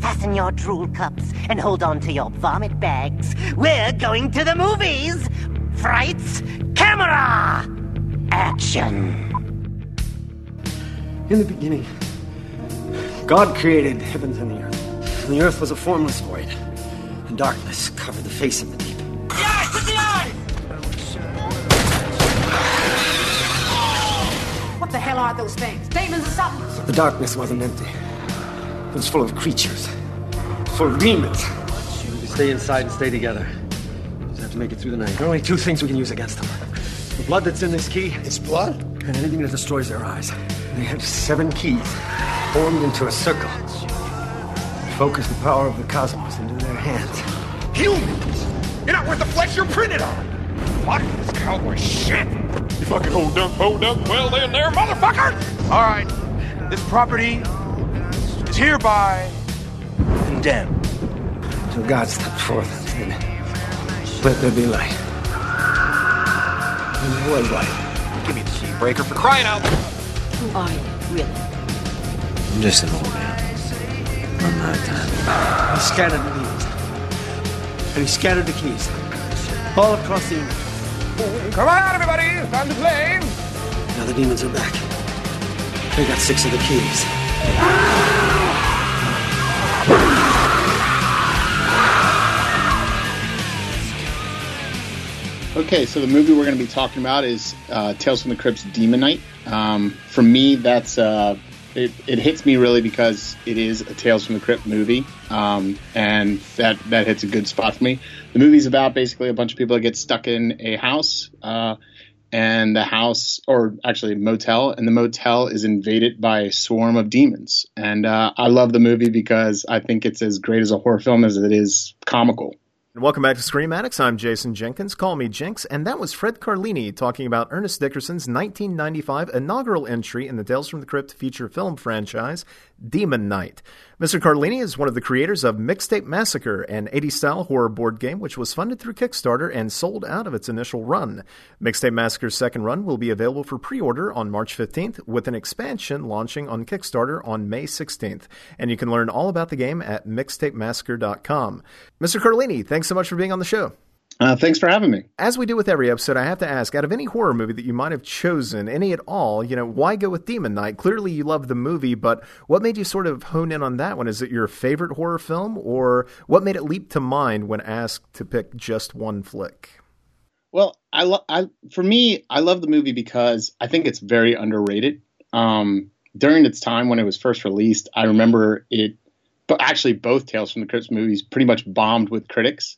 fasten your drool cups and hold on to your vomit bags. We're going to the movies! Frights, camera, action! In the beginning, God created the heavens and the earth. And the earth was a formless void, and darkness covered the face of the deep. The eye! To the eye! What the hell are those things? Demons or something? The darkness wasn't empty. It was full of creatures. Full of demons. We stay inside and stay together. We just have to make it through the night. There are only two things we can use against them. The blood that's in this key. It's blood? And anything that destroys their eyes. They have 7 keys formed into a circle. Focus the power of the cosmos into their hands. Humans! You're not worth the flesh you're printed on! What? This cowboy shit! You fucking hold up, well in there, motherfucker! All right, this property is hereby condemned. So God stepped forth and said, let there be light. And there was light. Give me the key breaker for crying out loud! Who are you, really? I'm just an old man. Run my time. He scattered the demons. And he scattered the keys. All across the universe. Come on, everybody! It's time to play! Now the demons are back. They got 6 of the keys. Okay, so the movie we're going to be talking about is Tales from the Crypt's Demon Knight. For me, that's it hits me really because it is a Tales from the Crypt movie, and that hits a good spot for me. The movie's about basically a bunch of people that get stuck in a house, and the house, or actually a motel, and the motel is invaded by a swarm of demons. And I love the movie because I think it's as great as a horror film as it is comical. Welcome back to Scream Addicts. I'm Jason Jenkins. Call me Jinx. And that was Fred Carlini talking about Ernest Dickerson's 1995 inaugural entry in the Tales from the Crypt feature film franchise, Demon Knight. Mr. Carlini is one of the creators of Mixtape Massacre, an 80s-style horror board game which was funded through Kickstarter and sold out of its initial run. Mixtape Massacre's second run will be available for pre-order on March 15th, with an expansion launching on Kickstarter on May 16th. And you can learn all about the game at mixtapemassacre.com. Mr. Carlini, thanks so much for being on the show. Thanks for having me. As we do with every episode, I have to ask, out of any horror movie that you might have chosen, any at all, why go with Demon Knight? Clearly you love the movie, but what made you sort of hone in on that one? Is it your favorite horror film, or what made it leap to mind when asked to pick just one flick? Well, for me, I love the movie because I think it's very underrated. During its time when it was first released, I remember it, but actually both Tales from the Crypt movies pretty much bombed with critics.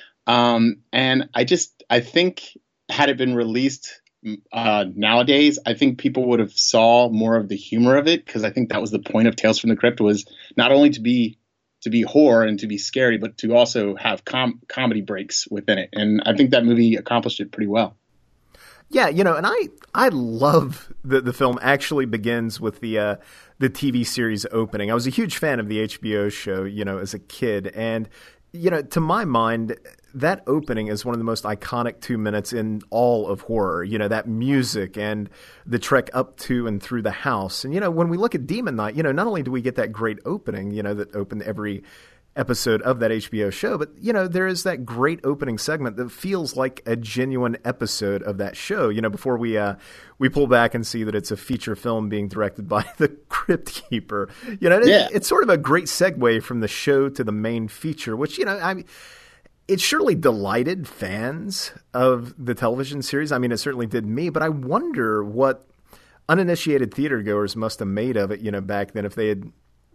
And I think had it been released nowadays, I think people would have saw more of the humor of it, because I think that was the point of Tales from the Crypt, was not only to be horror and to be scary, but to also have comedy breaks within it. And I think that movie accomplished it pretty well. Yeah, and I love that the film actually begins with the TV series opening. I was a huge fan of the HBO show, as a kid, and to my mind, that opening is one of the most iconic 2 minutes in all of horror. That music and the trek up to and through the house. And, when we look at Demon Knight, not only do we get that great opening, that opened every episode of that HBO show, but, there is that great opening segment that feels like a genuine episode of that show, before we pull back and see that it's a feature film being directed by the Crypt Keeper. It's sort of a great segue from the show to the main feature, which, it surely delighted fans of the television series. I mean, it certainly did me, but I wonder what uninitiated theatergoers must have made of it, back then, if they had,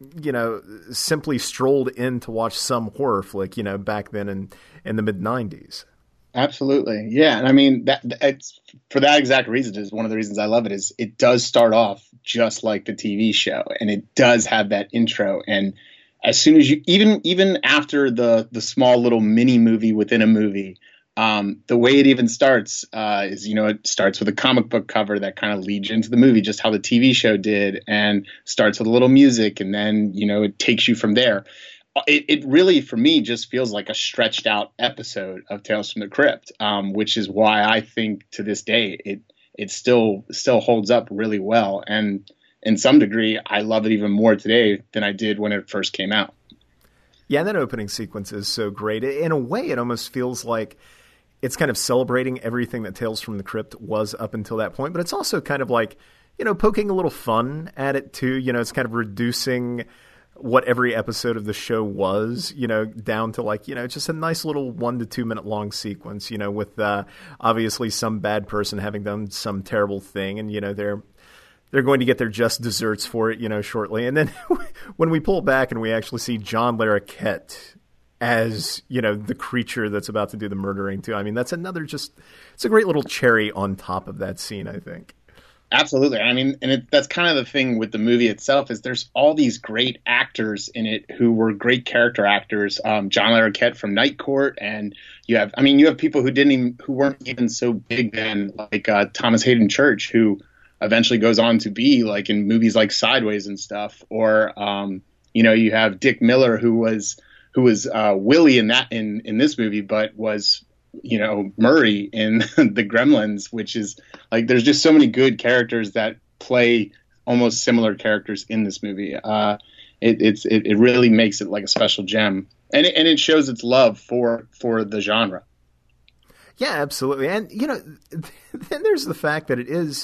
simply strolled in to watch some horror flick, back then in the mid-90s. Absolutely. Yeah. And I mean, it's for that exact reason is one of the reasons I love it, is it does start off just like the TV show, and it does have that intro. And as soon as you, even after the small little mini movie within a movie, the way it even starts is, it starts with a comic book cover that kind of leads you into the movie, just how the TV show did, and starts with a little music, and then, it takes you from there. It really, for me, just feels like a stretched out episode of Tales from the Crypt, which is why I think to this day it still holds up really well. And in some degree, I love it even more today than I did when it first came out. Yeah, and that opening sequence is so great. In a way, it almost feels like it's kind of celebrating everything that Tales from the Crypt was up until that point, but it's also kind of like, poking a little fun at it too. It's kind of reducing what every episode of the show was, down to like, just a nice little 1 to 2 minute long sequence, with obviously some bad person having done some terrible thing, and they're going to get their just desserts for it, shortly. And then when we pull back and we actually see John Larroquette as, the creature that's about to do the murdering too. I mean, that's it's a great little cherry on top of that scene, I think. Absolutely. I mean, and that's kind of the thing with the movie itself is there's all these great actors in it who were great character actors. John Larroquette from Night Court, and you have people who weren't even so big then, like Thomas Hayden Church, who eventually goes on to be like in movies like Sideways and stuff, or you have Dick Miller who was Willie in this movie, but was Murray in the Gremlins, which is like there's just so many good characters that play almost similar characters in this movie. It really makes it like a special gem, and it shows its love for the genre. Yeah, absolutely, and then there's the fact that it is.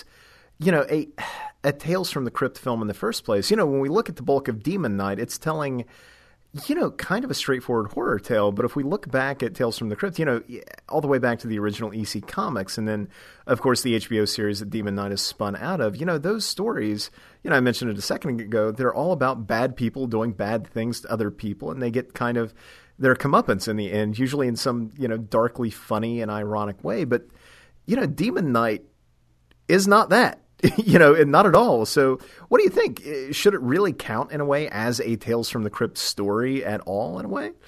A Tales from the Crypt film in the first place. When we look at the bulk of Demon Knight, it's telling, kind of a straightforward horror tale. But if we look back at Tales from the Crypt, all the way back to the original EC Comics, and then, of course, the HBO series that Demon Knight is spun out of, those stories, I mentioned it a second ago, they're all about bad people doing bad things to other people, and they get kind of their comeuppance in the end, usually in some, darkly funny and ironic way. But, Demon Knight is not that. Not at all. So what do you think? Should it really count in a way as a Tales from the Crypt story at all in a way?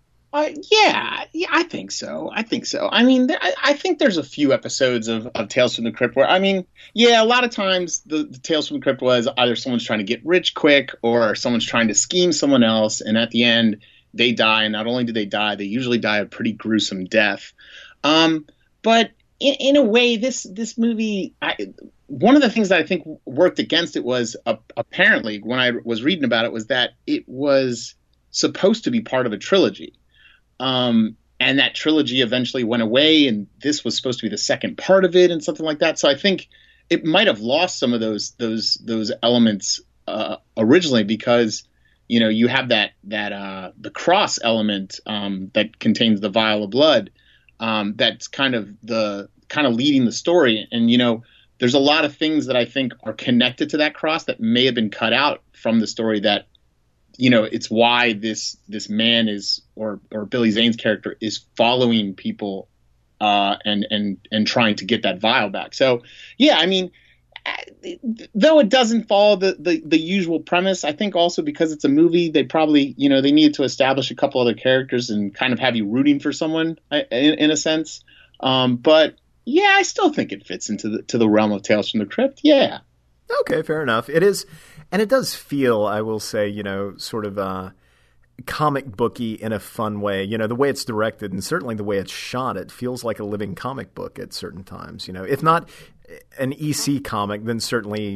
Yeah, I think so. I mean, I think there's a few episodes of Tales from the Crypt where, a lot of times the Tales from the Crypt was either someone's trying to get rich quick or someone's trying to scheme someone else. And at the end they die. And not only do they die, they usually die a pretty gruesome death. But in a way, this movie, one of the things that I think worked against it was apparently when I was reading about it was that it was supposed to be part of a trilogy. And that trilogy eventually went away, and this was supposed to be the second part of it and something like that. So I think it might have lost some of those elements originally because, you have that the cross element that contains the vial of blood. That's kind of leading the story. And, there's a lot of things that I think are connected to that cross that may have been cut out from the story that, it's why this man is, or Billy Zane's character is following people, and trying to get that vial back. So, yeah, I mean, though it doesn't follow the usual premise, I think also because it's a movie, they probably, they needed to establish a couple other characters and kind of have you rooting for someone in a sense. But yeah, I still think it fits into the realm of Tales from the Crypt. Yeah. Okay, fair enough. It is, and it does feel, I will say, sort of comic booky in a fun way. The way it's directed and certainly the way it's shot, it feels like a living comic book at certain times. If not an EC comic, then certainly,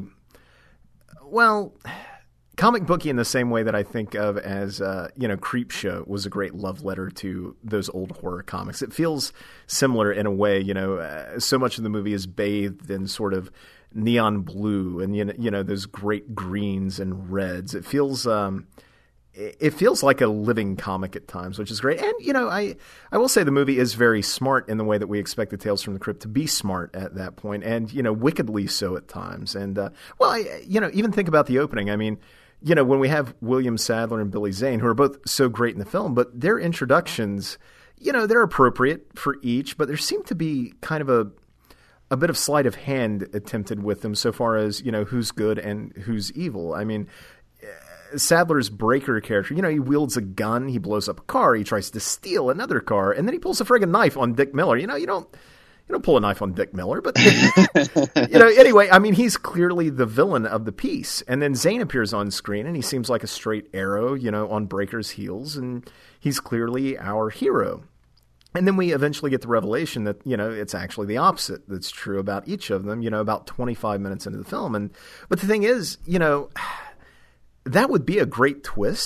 comic booky in the same way that I think of as, Creepshow was a great love letter to those old horror comics. It feels similar in a way, so much of the movie is bathed in sort of neon blue and, those great greens and reds. It feels like a living comic at times, which is great. And, I will say the movie is very smart in the way that we expect the Tales from the Crypt to be smart at that point and, wickedly so at times. And, even think about the opening. I mean, when we have William Sadler and Billy Zane, who are both so great in the film, but their introductions, they're appropriate for each, but there seemed to be kind of a bit of sleight of hand attempted with them so far as, who's good and who's evil. I mean, Sadler's Breaker character, he wields a gun, he blows up a car, he tries to steal another car, and then he pulls a friggin' knife on Dick Miller. You don't pull a knife on Dick Miller, but anyway, I mean, he's clearly the villain of the piece. And then Zane appears on screen and he seems like a straight arrow, on Breaker's heels, and he's clearly our hero. And then we eventually get the revelation that, it's actually the opposite that's true about each of them, about 25 minutes into the film. But the thing is, that would be a great twist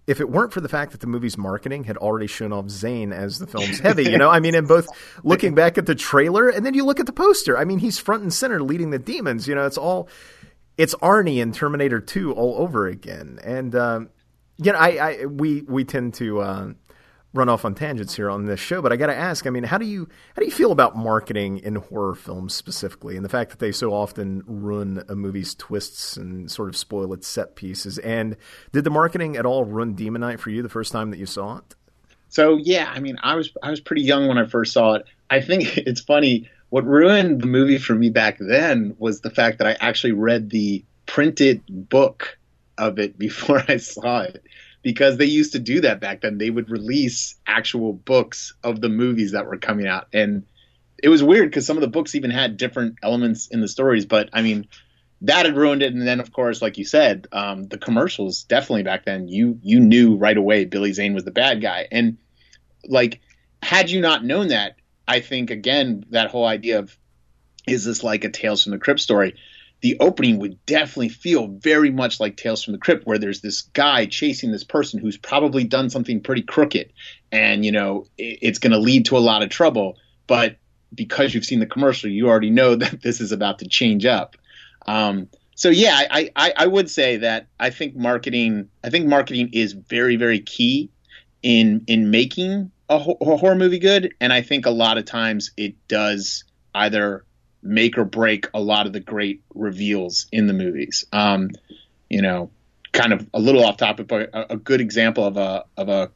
if it weren't for the fact that the movie's marketing had already shown off Zane as the film's heavy, you know, I mean, in both looking back at the trailer and then you look at the poster, I mean, he's front and center leading the demons, you know, it's Arnie in Terminator 2 all over again. And, you know, we tend to, run off on tangents here on this show, but I got to ask, I mean, how do you feel about marketing in horror films specifically, and the fact that they so often ruin a movie's twists and sort of spoil its set pieces? And did the marketing at all ruin Demon Knight for you the first time that you saw it? So yeah, I mean, I was pretty young when I first saw it. I think it's funny. What ruined the movie for me back then was the fact that I actually read the printed book of it before I saw it. Because they used to do that back then. They would release actual books of the movies that were coming out. And it was weird because some of the books even had different elements in the stories. But, I mean, that had ruined it. And then, of course, like you said, the commercials, definitely back then, you knew right away Billy Zane was the bad guy. And, like, had you not known that, I think, again, that whole idea of, is this like a Tales from the Crypt story? The opening would definitely feel very much like Tales from the Crypt, where there's this guy chasing this person who's probably done something pretty crooked, and, you know, it's going to lead to a lot of trouble. But because you've seen the commercial, you already know that this is about to change up. So yeah, I would say that I think marketing is very, very key in making a horror movie good, and I think a lot of times it does either make or break a lot of the great reveals in the movies. You know, kind of a little off topic, but a good example of a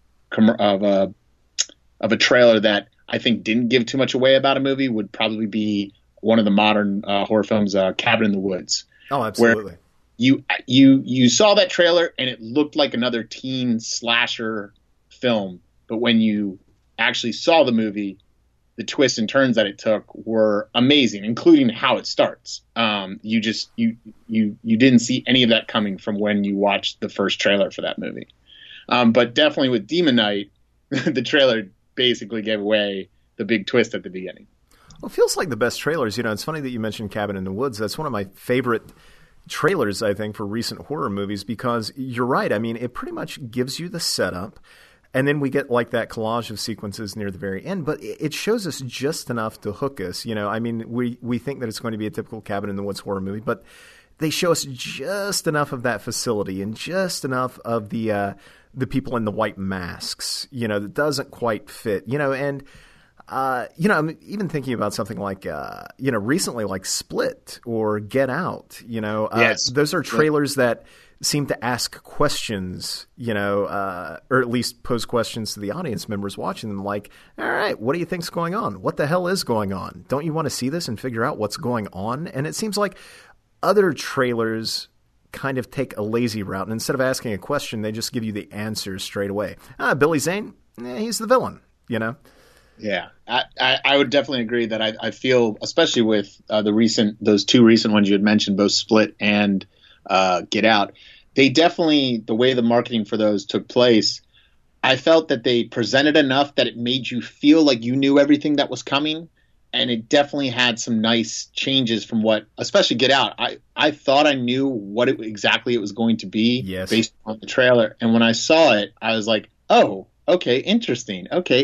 trailer that I think didn't give too much away about a movie would probably be one of the modern horror films, Cabin in the Woods. Oh, absolutely. Where you saw that trailer and it looked like another teen slasher film, but when you actually saw the movie, the twists and turns that it took were amazing, including how it starts. You didn't see any of that coming from when you watched the first trailer for that movie. But definitely with Demon Knight, the trailer basically gave away the big twist at the beginning. Well, it feels like the best trailers. You know, it's funny that you mentioned Cabin in the Woods. That's one of my favorite trailers, I think, for recent horror movies, because you're right. I mean, it pretty much gives you the setup. And then we get like that collage of sequences near the very end, but it shows us just enough to hook us. You know, I mean, we think that it's going to be a typical Cabin in the Woods horror movie, but they show us just enough of that facility and just enough of the people in the white masks, you know, that doesn't quite fit, you know. And, you know, I'm even thinking about something like, you know, recently like Split or Get Out, you know. Yes. Those are trailers that seem to ask questions, you know, or at least pose questions to the audience members watching them, like, all right, what do you think's going on? What the hell is going on? Don't you want to see this and figure out what's going on? And it seems like other trailers kind of take a lazy route, and instead of asking a question, they just give you the answers straight away. Billy Zane, he's the villain, you know? Yeah, I would definitely agree that I feel, especially with those two recent ones you had mentioned, both Split and Get Out, they definitely, the way the marketing for those took place, I felt that they presented enough that it made you feel like you knew everything that was coming, and it definitely had some nice changes from what, especially Get Out. I thought I knew what exactly it was going to be, yes, based on the trailer, and when I saw it, I was like, oh, okay, interesting.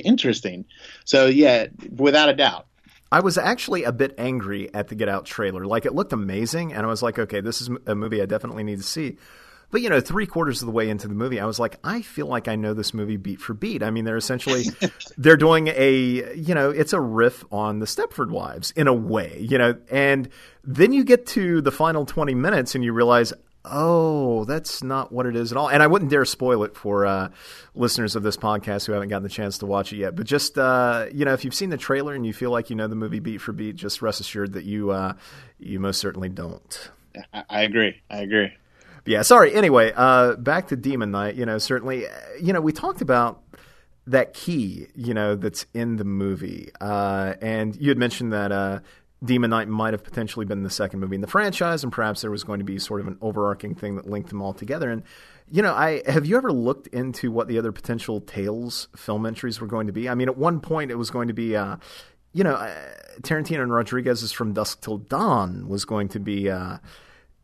So yeah, without a doubt. I was actually a bit angry at the Get Out trailer. Like, it looked amazing, and I was like, okay, this is a movie I definitely need to see. But, you know, 3/4 of the way into the movie, I was like, I feel like I know this movie beat for beat. I mean, they're doing it's a riff on the Stepford Wives in a way, you know, and then you get to the final 20 minutes and you realize, oh, that's not what it is at all. And I wouldn't dare spoil it for listeners of this podcast who haven't gotten the chance to watch it yet. But just, if you've seen the trailer and you feel like you know the movie beat for beat, just rest assured that you most certainly don't. I agree. Yeah, sorry. Anyway, back to Demon Knight. You know, certainly, you know, we talked about that key, you know, that's in the movie. And you had mentioned that Demon Knight might have potentially been the second movie in the franchise, and perhaps there was going to be sort of an overarching thing that linked them all together. And, you know, have you ever looked into what the other potential Tales film entries were going to be? I mean, at one point it was going to be, Tarantino and Rodriguez's From Dusk Till Dawn was going to be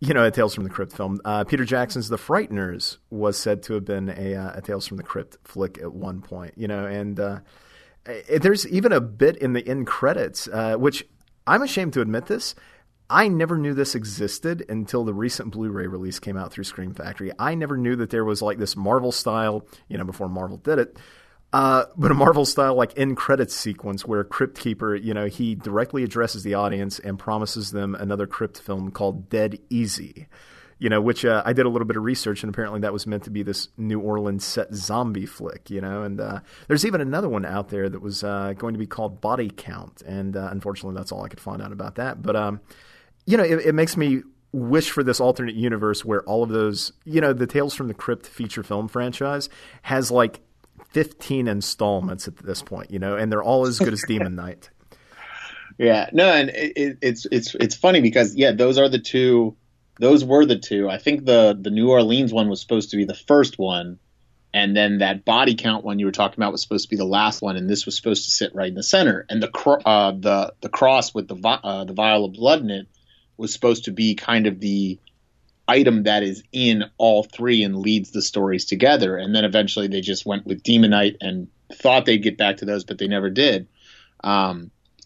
a Tales from the Crypt film. Peter Jackson's The Frighteners was said to have been a Tales from the Crypt flick at one point, and there's even a bit in the end credits, which I'm ashamed to admit this. I never knew this existed until the recent Blu-ray release came out through Scream Factory. I never knew that there was like this Marvel style, before Marvel did it, but a Marvel style like end credits sequence where Crypt Keeper, he directly addresses the audience and promises them another Crypt film called Dead Easy, which I did a little bit of research, and apparently that was meant to be this New Orleans set zombie flick, and there's even another one out there that was going to be called Body Count, and unfortunately that's all I could find out about that. But it makes me wish for this alternate universe where all of those, the Tales from the Crypt feature film franchise has like 15 installments at this point, and they're all as good as Demon Knight. Yeah, no, and it's funny because those were the two. I think the New Orleans one was supposed to be the first one, and then that Body Count one you were talking about was supposed to be the last one, and this was supposed to sit right in the center. And the cross with the vial of blood in it was supposed to be kind of the item that is in all three and leads the stories together. And then eventually they just went with Demon Knight and thought they'd get back to those, but they never did. I'd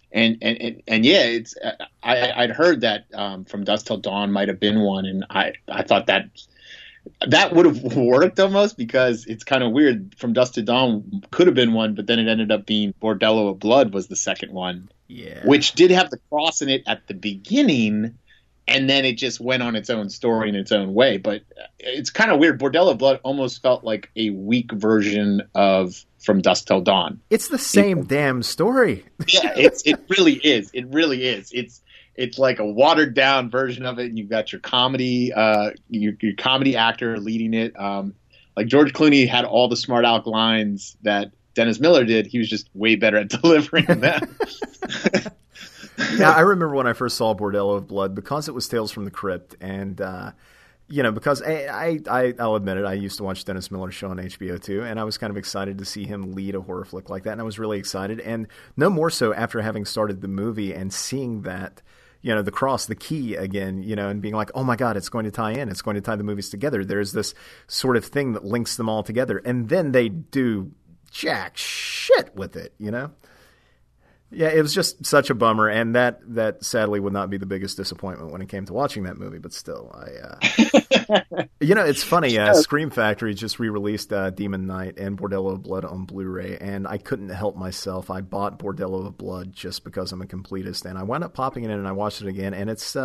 heard that From Dusk Till Dawn might have been one, and I thought that would have worked almost, because it's kind of weird. From Dusk Till Dawn could have been one, but then it ended up being Bordello of Blood was the second one, which did have the cross in it at the beginning, and then it just went on its own story in its own way. But it's kind of weird. Bordello of Blood almost felt like a weak version of From Dusk Till Dawn. It's the same damn story. Yeah, it really is. It really is. It's like a watered down version of it, and you've got your comedy your comedy actor leading it. Like George Clooney had all the smart aleck lines that Dennis Miller did. He was just way better at delivering them. Yeah, I remember when I first saw Bordello of Blood, because it was Tales from the Crypt, and because I'll admit it, I used to watch Dennis Miller's show on HBO too, and I was kind of excited to see him lead a horror flick like that, and I was really excited, and no more so after having started the movie and seeing that, the cross, the key again, and being like, oh my God, it's going to tie in, it's going to tie the movies together. There's this sort of thing that links them all together, and then they do jack shit with it, Yeah, it was just such a bummer, and that sadly would not be the biggest disappointment when it came to watching that movie. But still, it's funny. Scream Factory just re-released Demon Knight and Bordello of Blood on Blu-ray, and I couldn't help myself. I bought Bordello of Blood just because I'm a completist, and I wound up popping it in, and I watched it again, and it's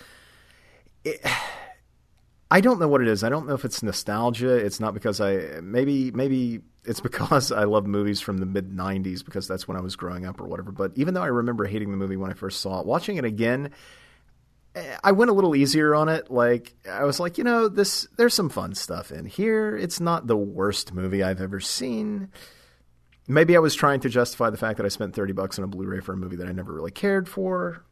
I don't know what it is. I don't know if it's nostalgia. It's not because maybe it's because I love movies from the mid-90s, because that's when I was growing up or whatever. But even though I remember hating the movie when I first saw it, watching it again, I went a little easier on it. Like, I was like, there's some fun stuff in here. It's not the worst movie I've ever seen. Maybe I was trying to justify the fact that I spent $30 on a Blu-ray for a movie that I never really cared for.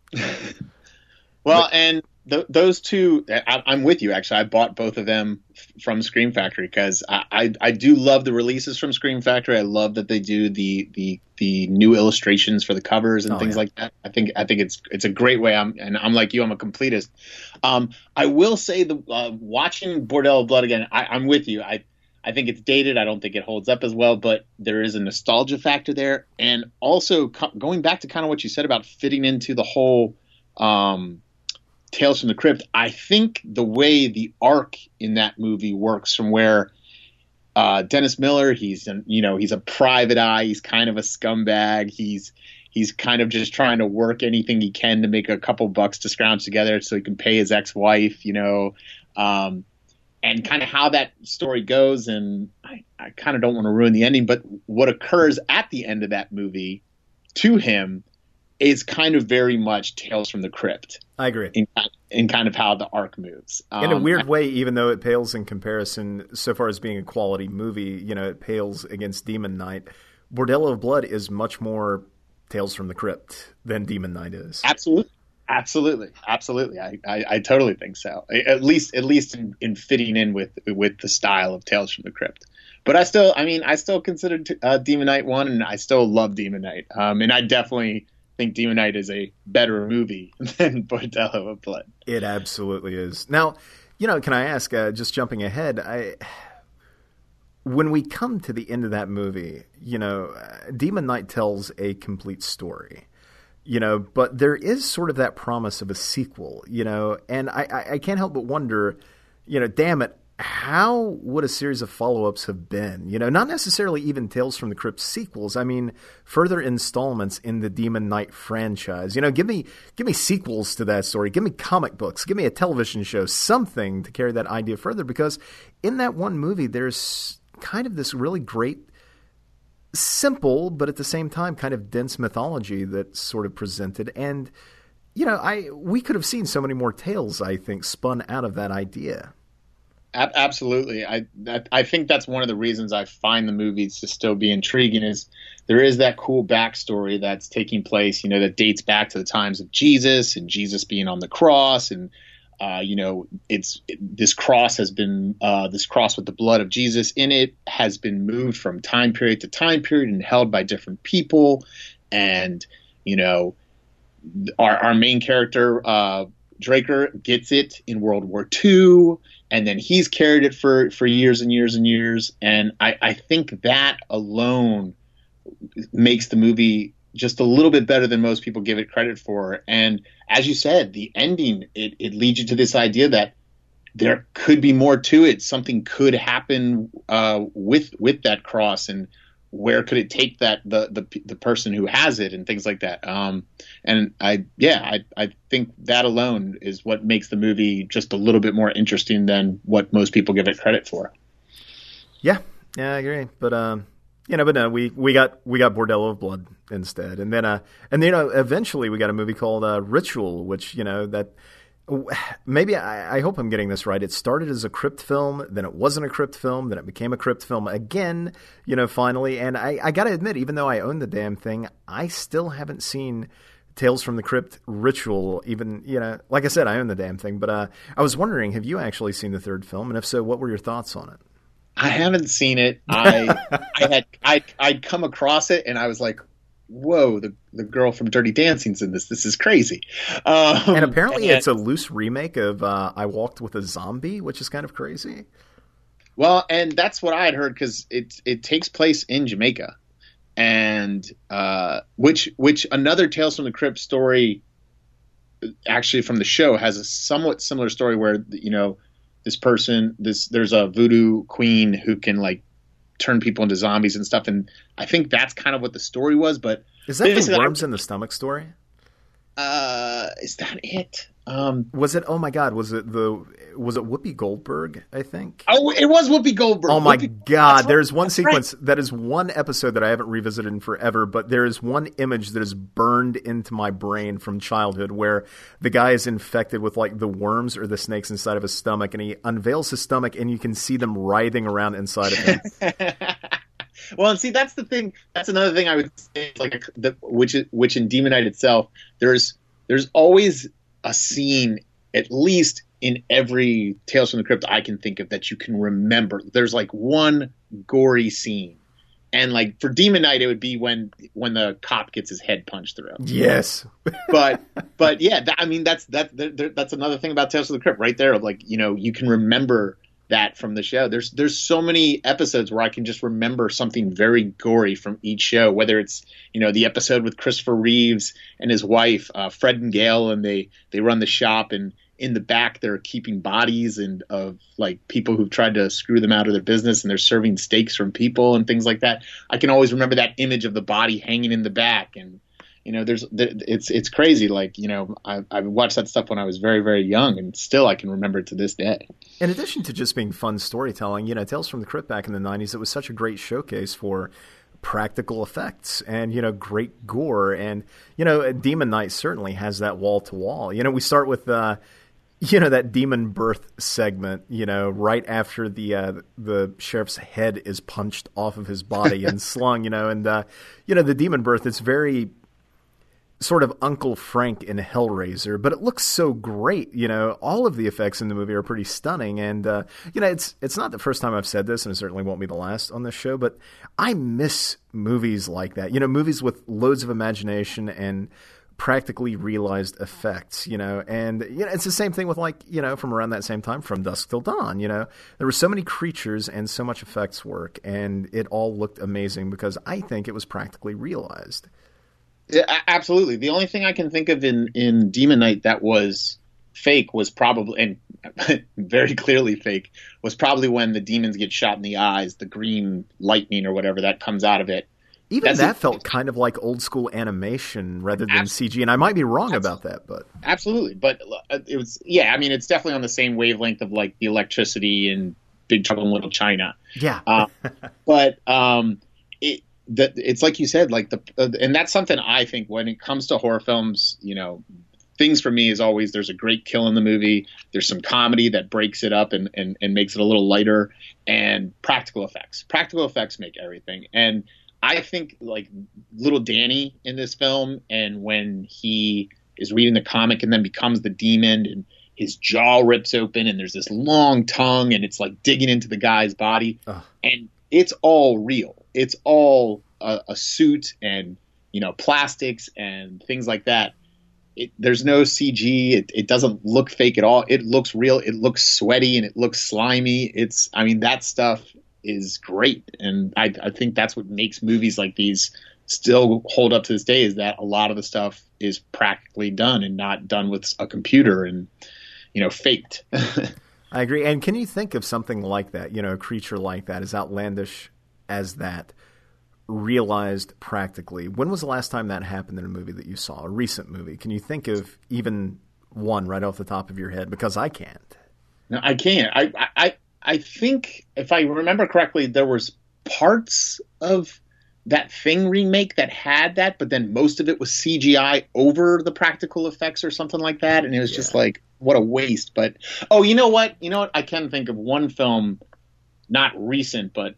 And those two, I'm with you, actually. I bought both of them from Scream Factory because I do love the releases from Scream Factory. I love that they do the new illustrations for the covers and things like that. I think it's a great way. I'm like you. I'm a completist. I will say watching Bordello of Blood again, I'm with you. I think it's dated. I don't think it holds up as well, but there is a nostalgia factor there. And also going back to kind of what you said about fitting into the whole Tales from the Crypt, I think the way the arc in that movie works, from where Dennis Miller, he's a private eye, he's kind of a scumbag, he's kind of just trying to work anything he can to make a couple bucks to scrounge together so he can pay his ex-wife, and kind of how that story goes. And I kind of don't want to ruin the ending, but what occurs at the end of that movie to him is kind of very much Tales from the Crypt. I agree. In kind of how the arc moves. In a weird way, even though it pales in comparison, so far as being a quality movie, it pales against Demon Knight. Bordello of Blood is much more Tales from the Crypt than Demon Knight is. Absolutely. I totally think so. At least in fitting in with the style of Tales from the Crypt. But I still consider Demon Knight one, and I still love Demon Knight. And I definitely think Demon Knight is a better movie than Bordello of Blood. It absolutely is. Now, can I ask, just jumping ahead, when we come to the end of that movie, Demon Knight tells a complete story, but there is sort of that promise of a sequel, and I can't help but wonder, damn it, how would a series of follow-ups have been? Not necessarily even Tales from the Crypt sequels. I mean, further installments in the Demon Knight franchise. Give me sequels to that story. Give me comic books. Give me a television show, something to carry that idea further. Because in that one movie, there's kind of this really great, simple, but at the same time kind of dense mythology that's sort of presented. And, we could have seen so many more tales, I think, spun out of that idea. Absolutely. I think that's one of the reasons I find the movies to still be intriguing is there is that cool backstory that's taking place, that dates back to the times of Jesus and Jesus being on the cross. And, this cross has been this cross with the blood of Jesus in it has been moved from time period to time period and held by different people. And, our main character, Draker, gets it in World War II. And then he's carried it for years and years and years. And I think that alone makes the movie just a little bit better than most people give it credit for. And as you said, the ending, it leads you to this idea that there could be more to it. Something could happen with that cross, and where could it take the person who has it and things like that. And I think that alone is what makes the movie just a little bit more interesting than what most people give it credit for. Yeah, I agree. But no, we got Bordello of Blood instead, and then eventually we got a movie called Ritual, which that. Maybe I hope I'm getting this right. It started as a crypt film, then it wasn't a crypt film, then it became a crypt film again, finally. And I got to admit, even though I own the damn thing, I still haven't seen Tales from the Crypt Ritual. Even, like I said, I own the damn thing. But I was wondering, have you actually seen the third film? And if so, what were your thoughts on it? I haven't seen it. I'd come across it and I was like, whoa, the girl from Dirty Dancing's in this. This is crazy. And apparently it's a loose remake of I Walked with a Zombie, which is kind of crazy. Well, and that's what I had heard because it takes place in Jamaica. And which another Tales from the Crypt story actually from the show has a somewhat similar story where, there's a voodoo queen who can turn people into zombies and stuff, and I think that's kind of what the story was. But is that the worms in the stomach story? Is that it? Was it? Oh my God! Was it Whoopi Goldberg? I think. Oh, it was Whoopi Goldberg. Oh my God! There's one sequence that is one episode that I haven't revisited in forever, but there is one image that is burned into my brain from childhood where the guy is infected with the worms or the snakes inside of his stomach, and he unveils his stomach, and you can see them writhing around inside of him. Well, and see, that's the thing. That's another thing I would say, which in Demon Knight itself, there's always a scene, at least in every Tales from the Crypt I can think of, that you can remember. There's one gory scene, and for Demon Knight, it would be when the cop gets his head punched through. Yes, but yeah, that's another thing about Tales from the Crypt right there. You can remember that from the show. There's so many episodes where I can just remember something very gory from each show, whether it's the episode with Christopher Reeves and his wife Fred and Gail, and they run the shop, and in the back they're keeping bodies and of people who've tried to screw them out of their business, and they're serving steaks from people and things like that. I can always remember that image of the body hanging in the back, and it's crazy. I watched that stuff when I was very, very young, and still I can remember it to this day. In addition to just being fun storytelling, Tales from the Crypt back in the 90s, it was such a great showcase for practical effects and, great gore. And, Demon Knight certainly has that wall to wall. We start with, that demon birth segment, right after the sheriff's head is punched off of his body and slung, and, the demon birth, it's very... sort of Uncle Frank in Hellraiser, but it looks so great. You know, all of the effects in the movie are pretty stunning. And, you know, it's not the first time I've said this, and it certainly won't be the last on this show, but I miss movies like that. You know, movies with loads of imagination and practically realized effects, you know, and you know, it's the same thing with, like, you know, from around that same time, From Dusk Till Dawn. You know, there were so many creatures and so much effects work, and it all looked amazing because I think it was practically realized. Yeah, absolutely. The only thing I can think of in Demon Knight that was fake was probably, and very clearly fake, was probably when the demons get shot in the eyes, the green lightning or whatever that comes out of it. Even that felt kind of like old school animation rather than CG, and I might be wrong about that, but absolutely. But it was, yeah. I mean, it's definitely on the same wavelength of like the electricity in Big Trouble in Little China. Yeah, but it's like you said, like and that's something I think when it comes to horror films, you know, things for me is always there's a great kill in the movie, there's some comedy that breaks it up and makes it a little lighter, and practical effects. Practical effects make everything, and I think like little Danny in this film, and when he is reading the comic and then becomes the demon and his jaw rips open and there's this long tongue and it's like digging into the guy's body, and it's all real. It's all a suit and, you know, plastics and things like that. There's no CG. It doesn't look fake at all. It looks real. It looks sweaty and it looks slimy. I mean, that stuff is great. And I think that's what makes movies like these still hold up to this day, is that a lot of the stuff is practically done and not done with a computer and, you know, faked. I agree. And can you think of something like that, you know, a creature like that, as outlandish as that, realized practically? When was the last time that happened in a movie that you saw, a recent movie? Can you think of even one right off the top of your head? Because I can't. No, I can't. I think if I remember correctly, there was parts of that Thing remake that had that, but then most of it was CGI over the practical effects or something like that. And it was just like, what a waste. But, oh, you know what? I can think of one film, not recent, but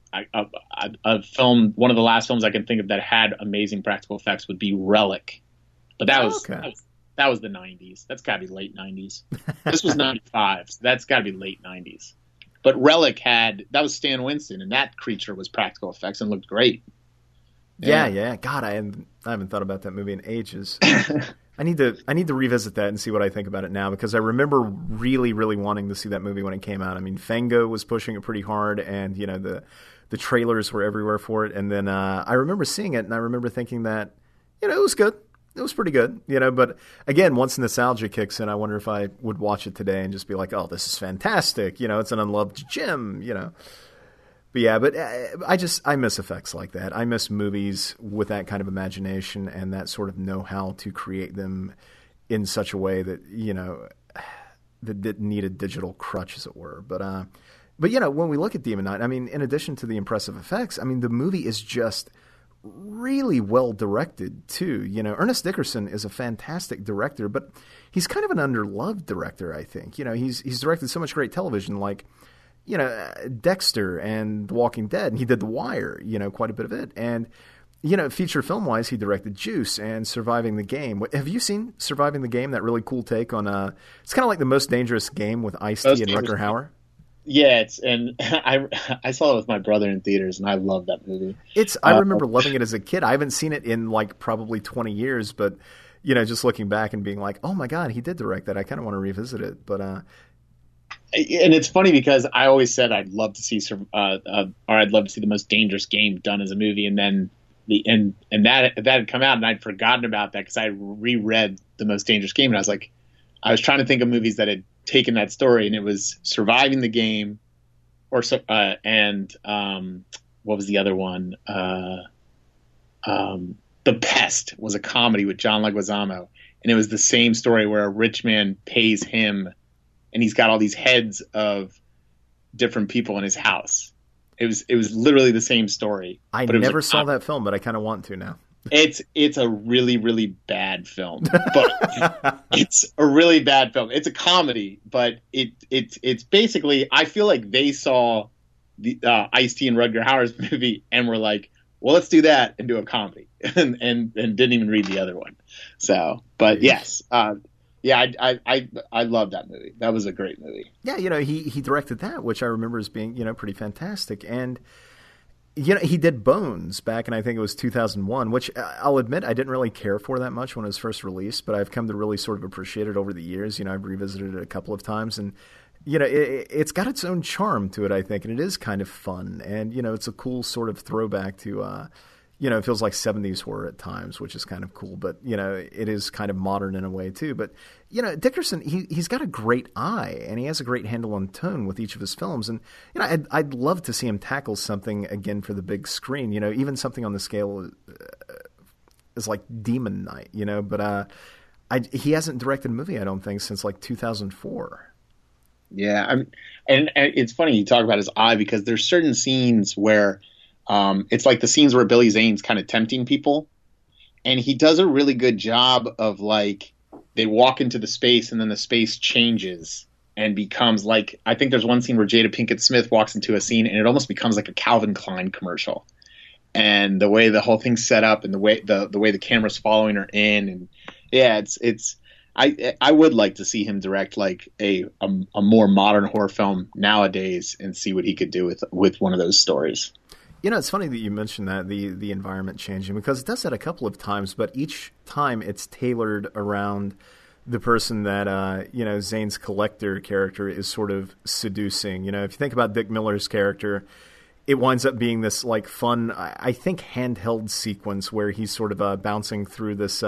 a film, one of the last films I can think of that had amazing practical effects would be Relic. But that was the 90s. That's got to be late 90s. This was 95, so that's got to be late 90s. But Relic that was Stan Winston, and that creature was practical effects and looked great. Yeah. God, I haven't thought about that movie in ages. I need to revisit that and see what I think about it now, because I remember really, really wanting to see that movie when it came out. I mean, Fango was pushing it pretty hard, and you know the trailers were everywhere for it. And then I remember seeing it, and I remember thinking that, you know, it was good. It was pretty good, you know. But again, once nostalgia kicks in, I wonder if I would watch it today and just be like, "Oh, this is fantastic!" You know, it's an unloved gem, you know. But yeah, I miss effects like that. I miss movies with that kind of imagination and that sort of know-how to create them in such a way that, you know, that didn't need a digital crutch, as it were. But you know, when we look at Demon Knight, I mean, in addition to the impressive effects, I mean, the movie is just really well directed too. You know, Ernest Dickerson is a fantastic director, but he's kind of an underloved director, I think. You know, he's directed so much great television, like, you know, Dexter and The Walking Dead, and he did The Wire, you know, quite a bit of it. And, you know, feature film wise, he directed Juice and Surviving the Game. Have you seen Surviving the Game? That really cool take on it's kind of like The Most Dangerous Game with Ice-T and Rutger Hauer. Yeah, I saw it with my brother in theaters, and I love that movie. I remember loving it as a kid. I haven't seen it in like probably 20 years, but, you know, just looking back and being like, oh my God, he did direct that. I kind of want to revisit it, but and it's funny because I always said I'd love to see I'd love to see The Most Dangerous Game done as a movie, and then that had come out, and I'd forgotten about that because I reread The Most Dangerous Game, and I was trying to think of movies that had taken that story, and it was Surviving the Game, and what was the other one? The Pest was a comedy with John Leguizamo, and it was the same story where a rich man pays him, and he's got all these heads of different people in his house. It was literally the same story. I never saw that film, but I kind of want to now. It's a really, really bad film, but it's a really bad film. It's a comedy, but it's basically, I feel like they saw the Ice-T and Rutger Hauer's movie and were like, well, let's do that and do a comedy. and didn't even read the other one. So, but yes, I love that movie. That was a great movie. Yeah, he directed that, which I remember as being pretty fantastic. And he did Bones back in, I think it was 2001, which I'll admit I didn't really care for that much when it was first released, but I've come to really sort of appreciate it over the years. I've revisited it a couple of times, and it's got its own charm to it, I think, and it is kind of fun, and it's a cool sort of throwback to. It feels like 70s horror at times, which is kind of cool. But, it is kind of modern in a way, too. But, Dickerson, he's got a great eye, and he has a great handle on tone with each of his films. And, I'd love to see him tackle something, again, for the big screen, even something on the scale as like Demon Knight, But he hasn't directed a movie, I don't think, since like 2004. Yeah, and it's funny you talk about his eye, because there's certain scenes where it's like the scenes where Billy Zane's kind of tempting people, and he does a really good job of, like, they walk into the space and then the space changes and becomes like, I think there's one scene where Jada Pinkett Smith walks into a scene and it almost becomes like a Calvin Klein commercial, and the way the whole thing's set up and the way the camera's following her in, and yeah, I would like to see him direct like a more modern horror film nowadays and see what he could do with one of those stories. It's funny that you mentioned that, the environment changing, because it does that a couple of times, but each time it's tailored around the person that, Zane's collector character is sort of seducing. If you think about Dick Miller's character, it winds up being this, like, fun, I think, handheld sequence where he's sort of bouncing through this,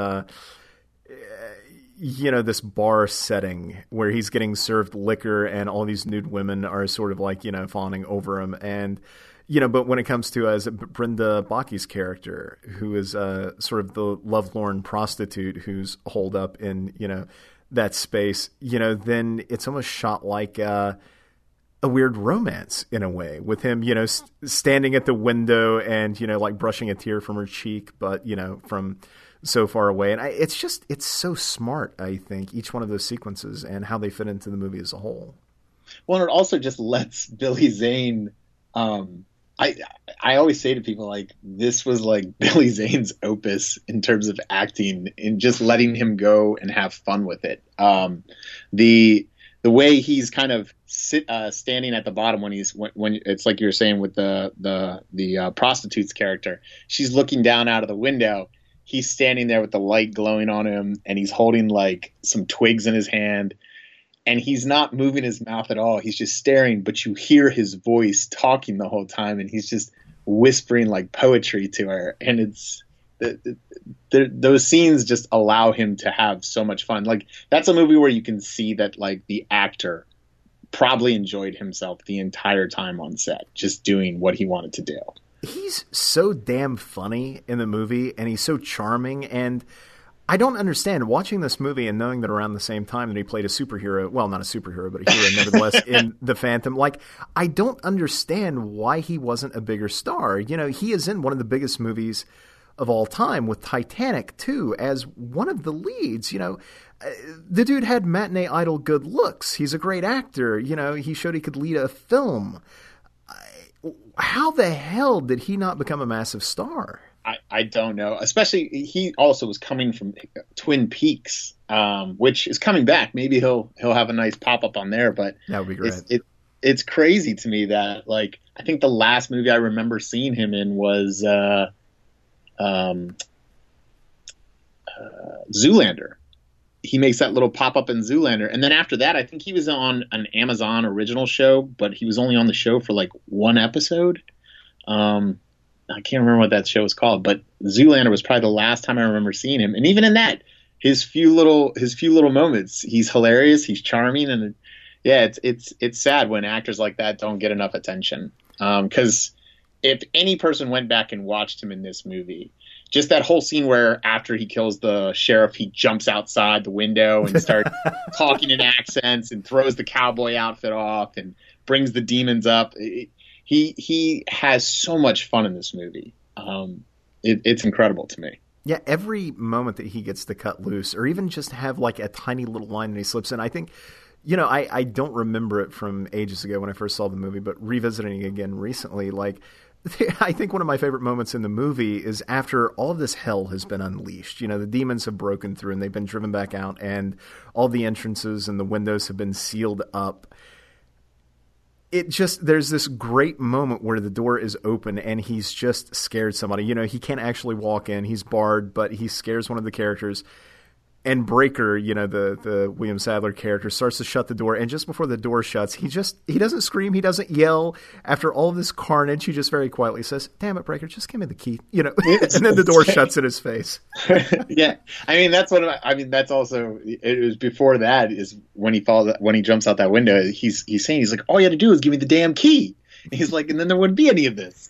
this bar setting where he's getting served liquor and all these nude women are sort of like, fawning over him. And, but when it comes to Brenda Bocky's character, who is sort of the lovelorn prostitute who's holed up in, that space, then it's almost shot like a weird romance in a way, with him, standing at the window and, like brushing a tear from her cheek, but, from so far away. And it's so smart, I think, each one of those sequences and how they fit into the movie as a whole. Well, it also just lets Billy Zane, I always say to people, like, this was like Billy Zane's opus in terms of acting, and just letting him go and have fun with it. The way he's kind of standing at the bottom when it's like you're saying with the prostitute's character, she's looking down out of the window. He's standing there with the light glowing on him, and he's holding like some twigs in his hand. And he's not moving his mouth at all. He's just staring, but you hear his voice talking the whole time, and he's just whispering like poetry to her. And it's those scenes just allow him to have so much fun. Like, that's a movie where you can see that, like, the actor probably enjoyed himself the entire time on set, just doing what he wanted to do. He's so damn funny in the movie, and he's so charming, and I don't understand watching this movie and knowing that around the same time that he played a superhero, well, not a superhero, but a hero nevertheless, in The Phantom, like, I don't understand why he wasn't a bigger star. He is in one of the biggest movies of all time with Titanic, too, as one of the leads. The dude had matinee idol good looks. He's a great actor. He showed he could lead a film. How the hell did he not become a massive star? I don't know. Especially, he also was coming from Twin Peaks, which is coming back. Maybe he'll have a nice pop up on there. But that would be great. It's crazy to me that, like, I think the last movie I remember seeing him in was Zoolander. He makes that little pop up in Zoolander, and then after that, I think he was on an Amazon original show, but he was only on the show for like one episode. I can't remember what that show was called, but Zoolander was probably the last time I remember seeing him. And even in that, his few little moments, he's hilarious, he's charming, and yeah, it's sad when actors like that don't get enough attention. Because if any person went back and watched him in this movie, just that whole scene where after he kills the sheriff, he jumps outside the window and starts talking in accents and throws the cowboy outfit off and brings the demons up. He has so much fun in this movie. It's incredible to me. Yeah, every moment that he gets to cut loose, or even just have like a tiny little line that he slips in, I think, I don't remember it from ages ago when I first saw the movie, but revisiting it again recently, like I think one of my favorite moments in the movie is after all of this hell has been unleashed. You know, the demons have broken through and they've been driven back out, and all the entrances and the windows have been sealed up. There's this great moment where the door is open and he's just scared somebody. You know, he can't actually walk in. He's barred, but he scares one of the characters. And Breaker, you know, the William Sadler character, starts to shut the door. And just before the door shuts, he doesn't scream. He doesn't yell. After all of this carnage, he just very quietly says, "Damn it, Breaker, just give me the key." You know, and then the door shuts in his face. Yeah. I mean, that's also, it was before that is when he jumps out that window, he's like, all you had to do is give me the damn key. And he's like, and then there wouldn't be any of this.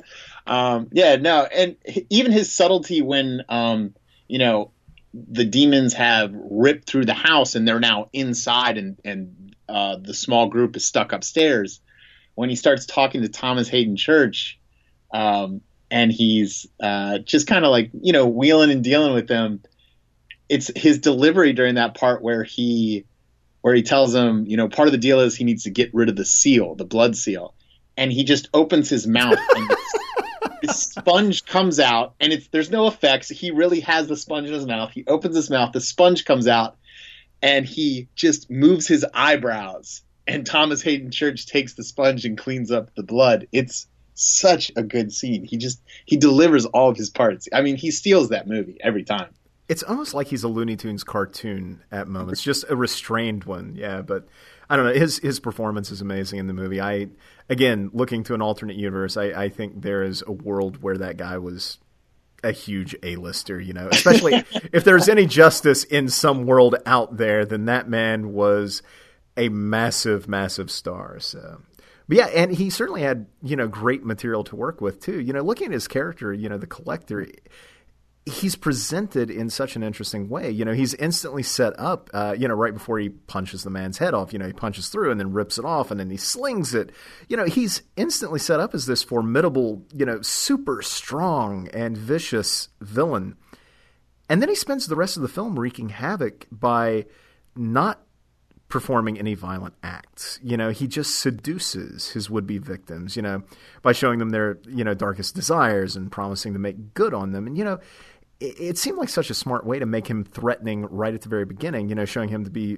And even his subtlety when, you know, the demons have ripped through the house and they're now inside and the small group is stuck upstairs. When he starts talking to Thomas Hayden Church, and he's just kind of like, you know, wheeling and dealing with them. It's his delivery during that part where he tells him, you know, part of the deal is he needs to get rid of the seal, the blood seal. And he just opens his mouth and the sponge comes out, and there's no effects. He really has the sponge in his mouth. He opens his mouth, the sponge comes out, and he just moves his eyebrows. And Thomas Hayden Church takes the sponge and cleans up the blood. It's such a good scene. He delivers all of his parts. I mean, he steals that movie every time. It's almost like he's a Looney Tunes cartoon at moments, just a restrained one. Yeah, but I don't know. His performance is amazing in the movie. Again, looking to an alternate universe, I think there is a world where that guy was a huge A-lister, you know, especially if there's any justice in some world out there, then that man was a massive, massive star. So, but yeah, and he certainly had, you know, great material to work with too. You know, looking at his character, you know, the Collector, he's presented in such an interesting way. You know, he's instantly set up, you know, right before he punches the man's head off. You know, he punches through and then rips it off and then he slings it. You know, he's instantly set up as this formidable, you know, super strong and vicious villain. And then he spends the rest of the film wreaking havoc by not performing any violent acts. You know, he just seduces his would-be victims, you know, by showing them their, you know, darkest desires and promising to make good on them. And, you know, it seemed like such a smart way to make him threatening right at the very beginning, you know, showing him to be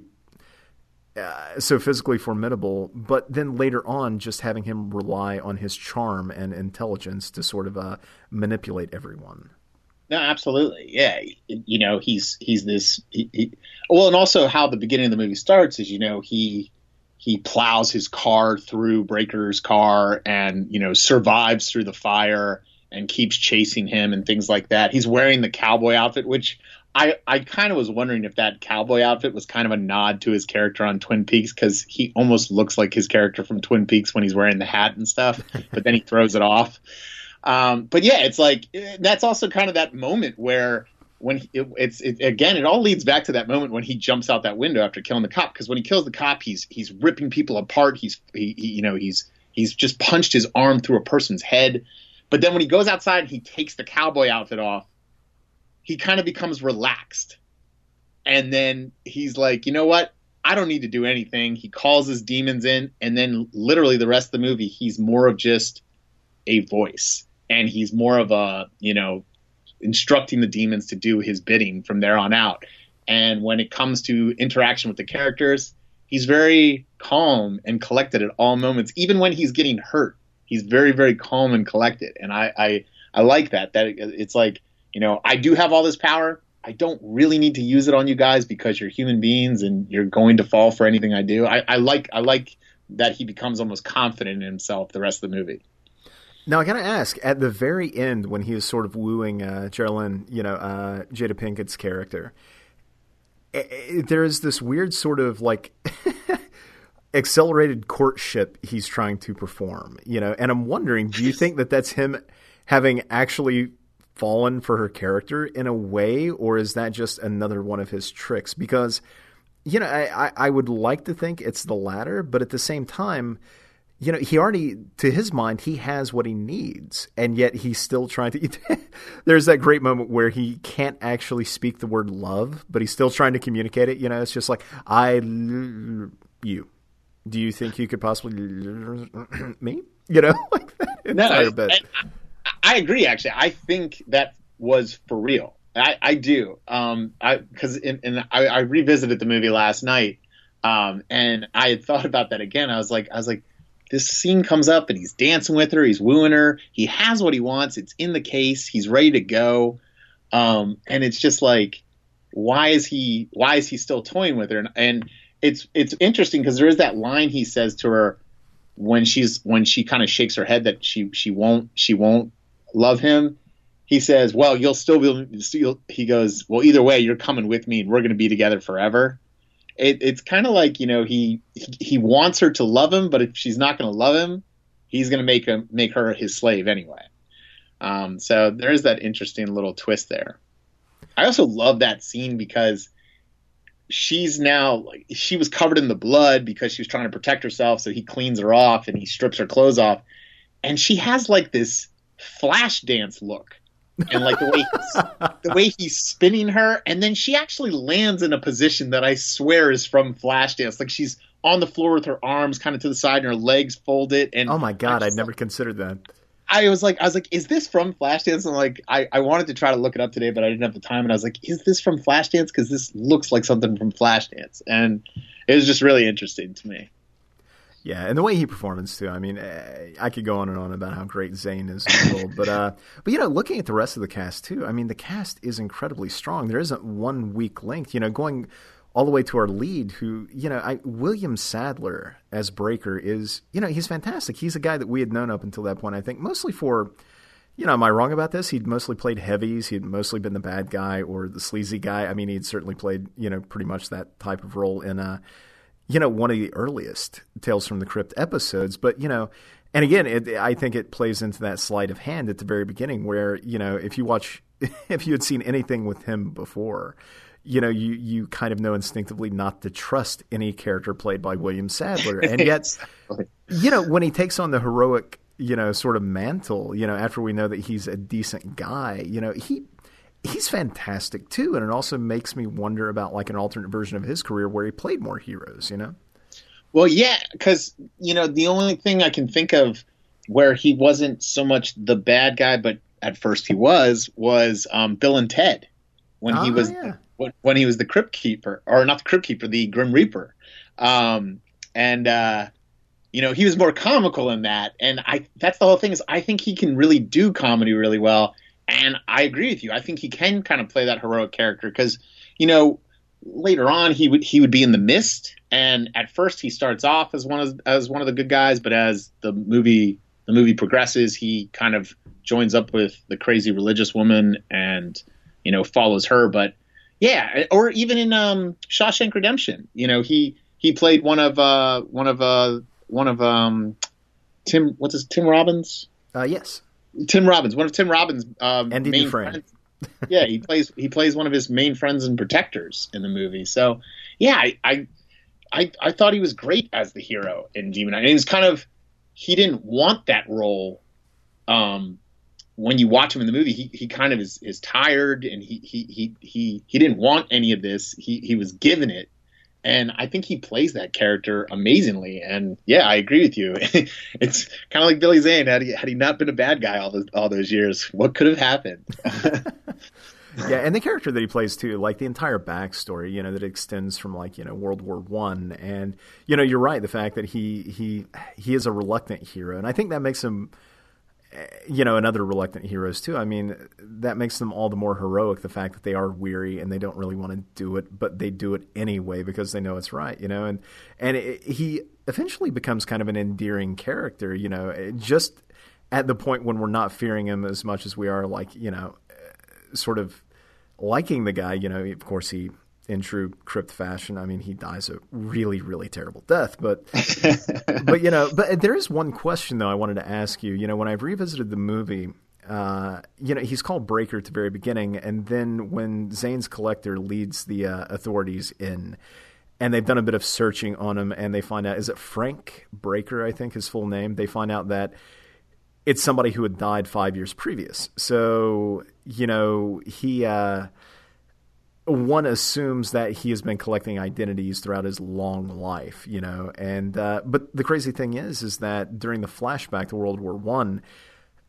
so physically formidable, but then later on just having him rely on his charm and intelligence to sort of manipulate everyone. No, absolutely. Yeah. You know, he's this, well, and also how the beginning of the movie starts is, you know, he plows his car through Breaker's car and, you know, survives through the fire and keeps chasing him and things like that. He's wearing the cowboy outfit, which I kind of was wondering if that cowboy outfit was kind of a nod to his character on Twin Peaks, because he almost looks like his character from Twin Peaks when he's wearing the hat and stuff, but then he throws it off. But yeah, it's like, that's also kind of that moment where when it all leads back to that moment when he jumps out that window after killing the cop. Because when he kills the cop, he's ripping people apart. He's just punched his arm through a person's head. But then when he goes outside and he takes the cowboy outfit off, he kind of becomes relaxed. And then he's like, you know what? I don't need to do anything. He calls his demons in, and then literally the rest of the movie, he's more of just a voice. And he's more of a, you know, instructing the demons to do his bidding from there on out. And when it comes to interaction with the characters, he's very calm and collected at all moments. Even when he's getting hurt, he's very, very calm and collected. And I like that it's like, you know, I do have all this power. I don't really need to use it on you guys because you're human beings and you're going to fall for anything I do. I like that he becomes almost confident in himself the rest of the movie. Now, I got to ask, at the very end, when he is sort of wooing Geraldine, you know, Jada Pinkett's character, there is this weird sort of like accelerated courtship he's trying to perform, you know, and I'm wondering, do you think that that's him having actually fallen for her character in a way, or is that just another one of his tricks? Because, you know, I would like to think it's the latter, but at the same time, you know, he already, to his mind, he has what he needs, and yet he's still trying to there's that great moment where he can't actually speak the word love, but he's still trying to communicate it. You know, it's just like, I love you. Do you think you could possibly me? You know, like that entire bit. I agree. Actually, I think that was for real. I do. Because I revisited the movie last night, and I had thought about that again. I was like, this scene comes up and he's dancing with her, he's wooing her, he has what he wants, it's in the case, he's ready to go, and it's just like, why is he still toying with her? And it's interesting because there is that line he says to her when she kind of shakes her head that she won't love him. He says, well, you'll still be, he goes, well, either way, you're coming with me and we're going to be together forever. It's kind of like, he wants her to love him, but if she's not going to love him, he's going to make her his slave anyway. So there is that interesting little twist there. I also love that scene because she's now, she was covered in the blood because she was trying to protect herself. So he cleans her off and he strips her clothes off. And she has like this flash dance look. And like the way he's spinning her, and then she actually lands in a position that I swear is from Flashdance. Like she's on the floor with her arms kind of to the side and her legs folded. And oh my god, I'd never considered that. I was like, is this from Flashdance? And like, I wanted to try to look it up today, but I didn't have the time. And I was like, is this from Flashdance? Because this looks like something from Flashdance, and it was just really interesting to me. Yeah, and the way he performs too. I mean, I could go on and on about how great Zane is in the world, but looking at the rest of the cast too. I mean, the cast is incredibly strong. There isn't one weak link. Going all the way to our lead, who William Sadler as Breaker is. He's fantastic. He's a guy that we had known up until that point. I think mostly for. Am I wrong about this? He'd mostly played heavies. He'd mostly been the bad guy or the sleazy guy. I mean, he'd certainly played pretty much that type of role in one of the earliest Tales from the Crypt episodes. But, and again, I think it plays into that sleight of hand at the very beginning where, if you had seen anything with him before, you kind of know instinctively not to trust any character played by William Sadler. And yet, when he takes on the heroic, sort of mantle, after we know that he's a decent guy, he's fantastic too, and it also makes me wonder about like an alternate version of his career where he played more heroes. Well, yeah, because the only thing I can think of where he wasn't so much the bad guy, but at first he was Bill and Ted when he was the Crypt Keeper, or not the Crypt Keeper, the Grim Reaper, and he was more comical in that, and that's the whole thing is I think he can really do comedy really well. And I agree with you. I think he can kind of play that heroic character because, later on he would be in The Mist, and at first he starts off as one of the good guys, but as the movie progresses, he kind of joins up with the crazy religious woman and follows her. But yeah, or even in Shawshank Redemption, he played one of Tim Robbins. Yes. Tim Robbins, one of Tim Robbins' Andy main Dufresne. friends. Yeah, he plays one of his main friends and protectors in the movie. So, yeah, I thought he was great as the hero in Demon Knight. And it's kind of he didn't want that role. When you watch him in the movie, he kind of is tired, and he didn't want any of this. He was given it. And I think he plays that character amazingly. And yeah, I agree with you. It's kind of like Billy Zane. Had he not been a bad guy all those years, what could have happened? Yeah, and the character that he plays too, like the entire backstory, that extends from like World War I, and you're right, the fact that he is a reluctant hero, and I think that makes him. And other reluctant heroes too. I mean, that makes them all the more heroic, the fact that they are weary and they don't really want to do it, but they do it anyway because they know it's right, and he eventually becomes kind of an endearing character, just at the point when we're not fearing him as much as we are like, sort of liking the guy, of course he, in true Crypt fashion, I mean, he dies a really, really terrible death. But but there is one question though I wanted to ask you. When I've revisited the movie, he's called Breaker at the very beginning, and then when Zane's collector leads the authorities in, and they've done a bit of searching on him, and they find out, is it Frank Breaker? I think his full name. They find out that it's somebody who had died 5 years previous. So he. One assumes that he has been collecting identities throughout his long life, and but the crazy thing is that during the flashback to World War I,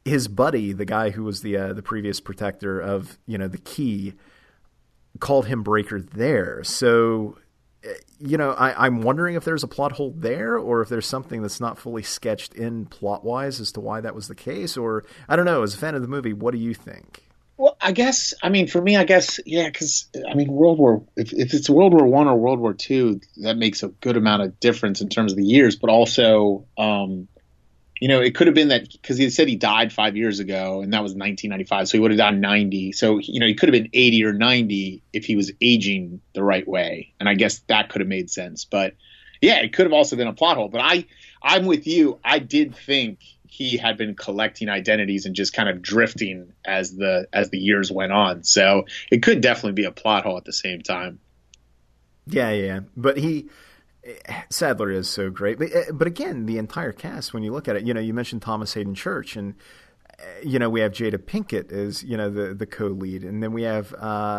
his buddy, the guy who was the previous protector of, the key, called him Breaker there. So, I'm wondering if there's a plot hole there, or if there's something that's not fully sketched in plot-wise as to why that was the case. Or, I don't know, as a fan of the movie, what do you think? Well, for me, yeah, because, if it's World War I or World War II, that makes a good amount of difference in terms of the years, but also, it could have been that, because he said he died 5 years ago, and that was 1995, so he would have died 90. So, he could have been 80 or 90 if he was aging the right way, and I guess that could have made sense. But, yeah, it could have also been a plot hole. But I'm with you. I did think he had been collecting identities and just kind of drifting as the years went on. So it could definitely be a plot hole at the same time. Yeah. But Sadler is so great. But again, the entire cast, when you look at it, you mentioned Thomas Hayden Church, and, we have Jada Pinkett as, the co-lead. And then we have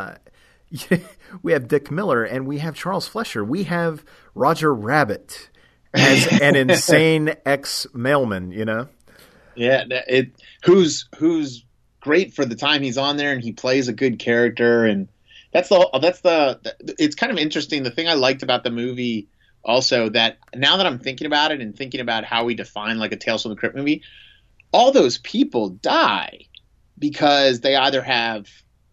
Dick Miller, and we have Charles Fleischer. We have Roger Rabbit as an insane ex-mailman, Yeah, who's great for the time he's on there, and he plays a good character, and it's kind of interesting. The thing I liked about the movie also, that now that I'm thinking about it and thinking about how we define like a Tales from the Crypt movie, all those people die because they either have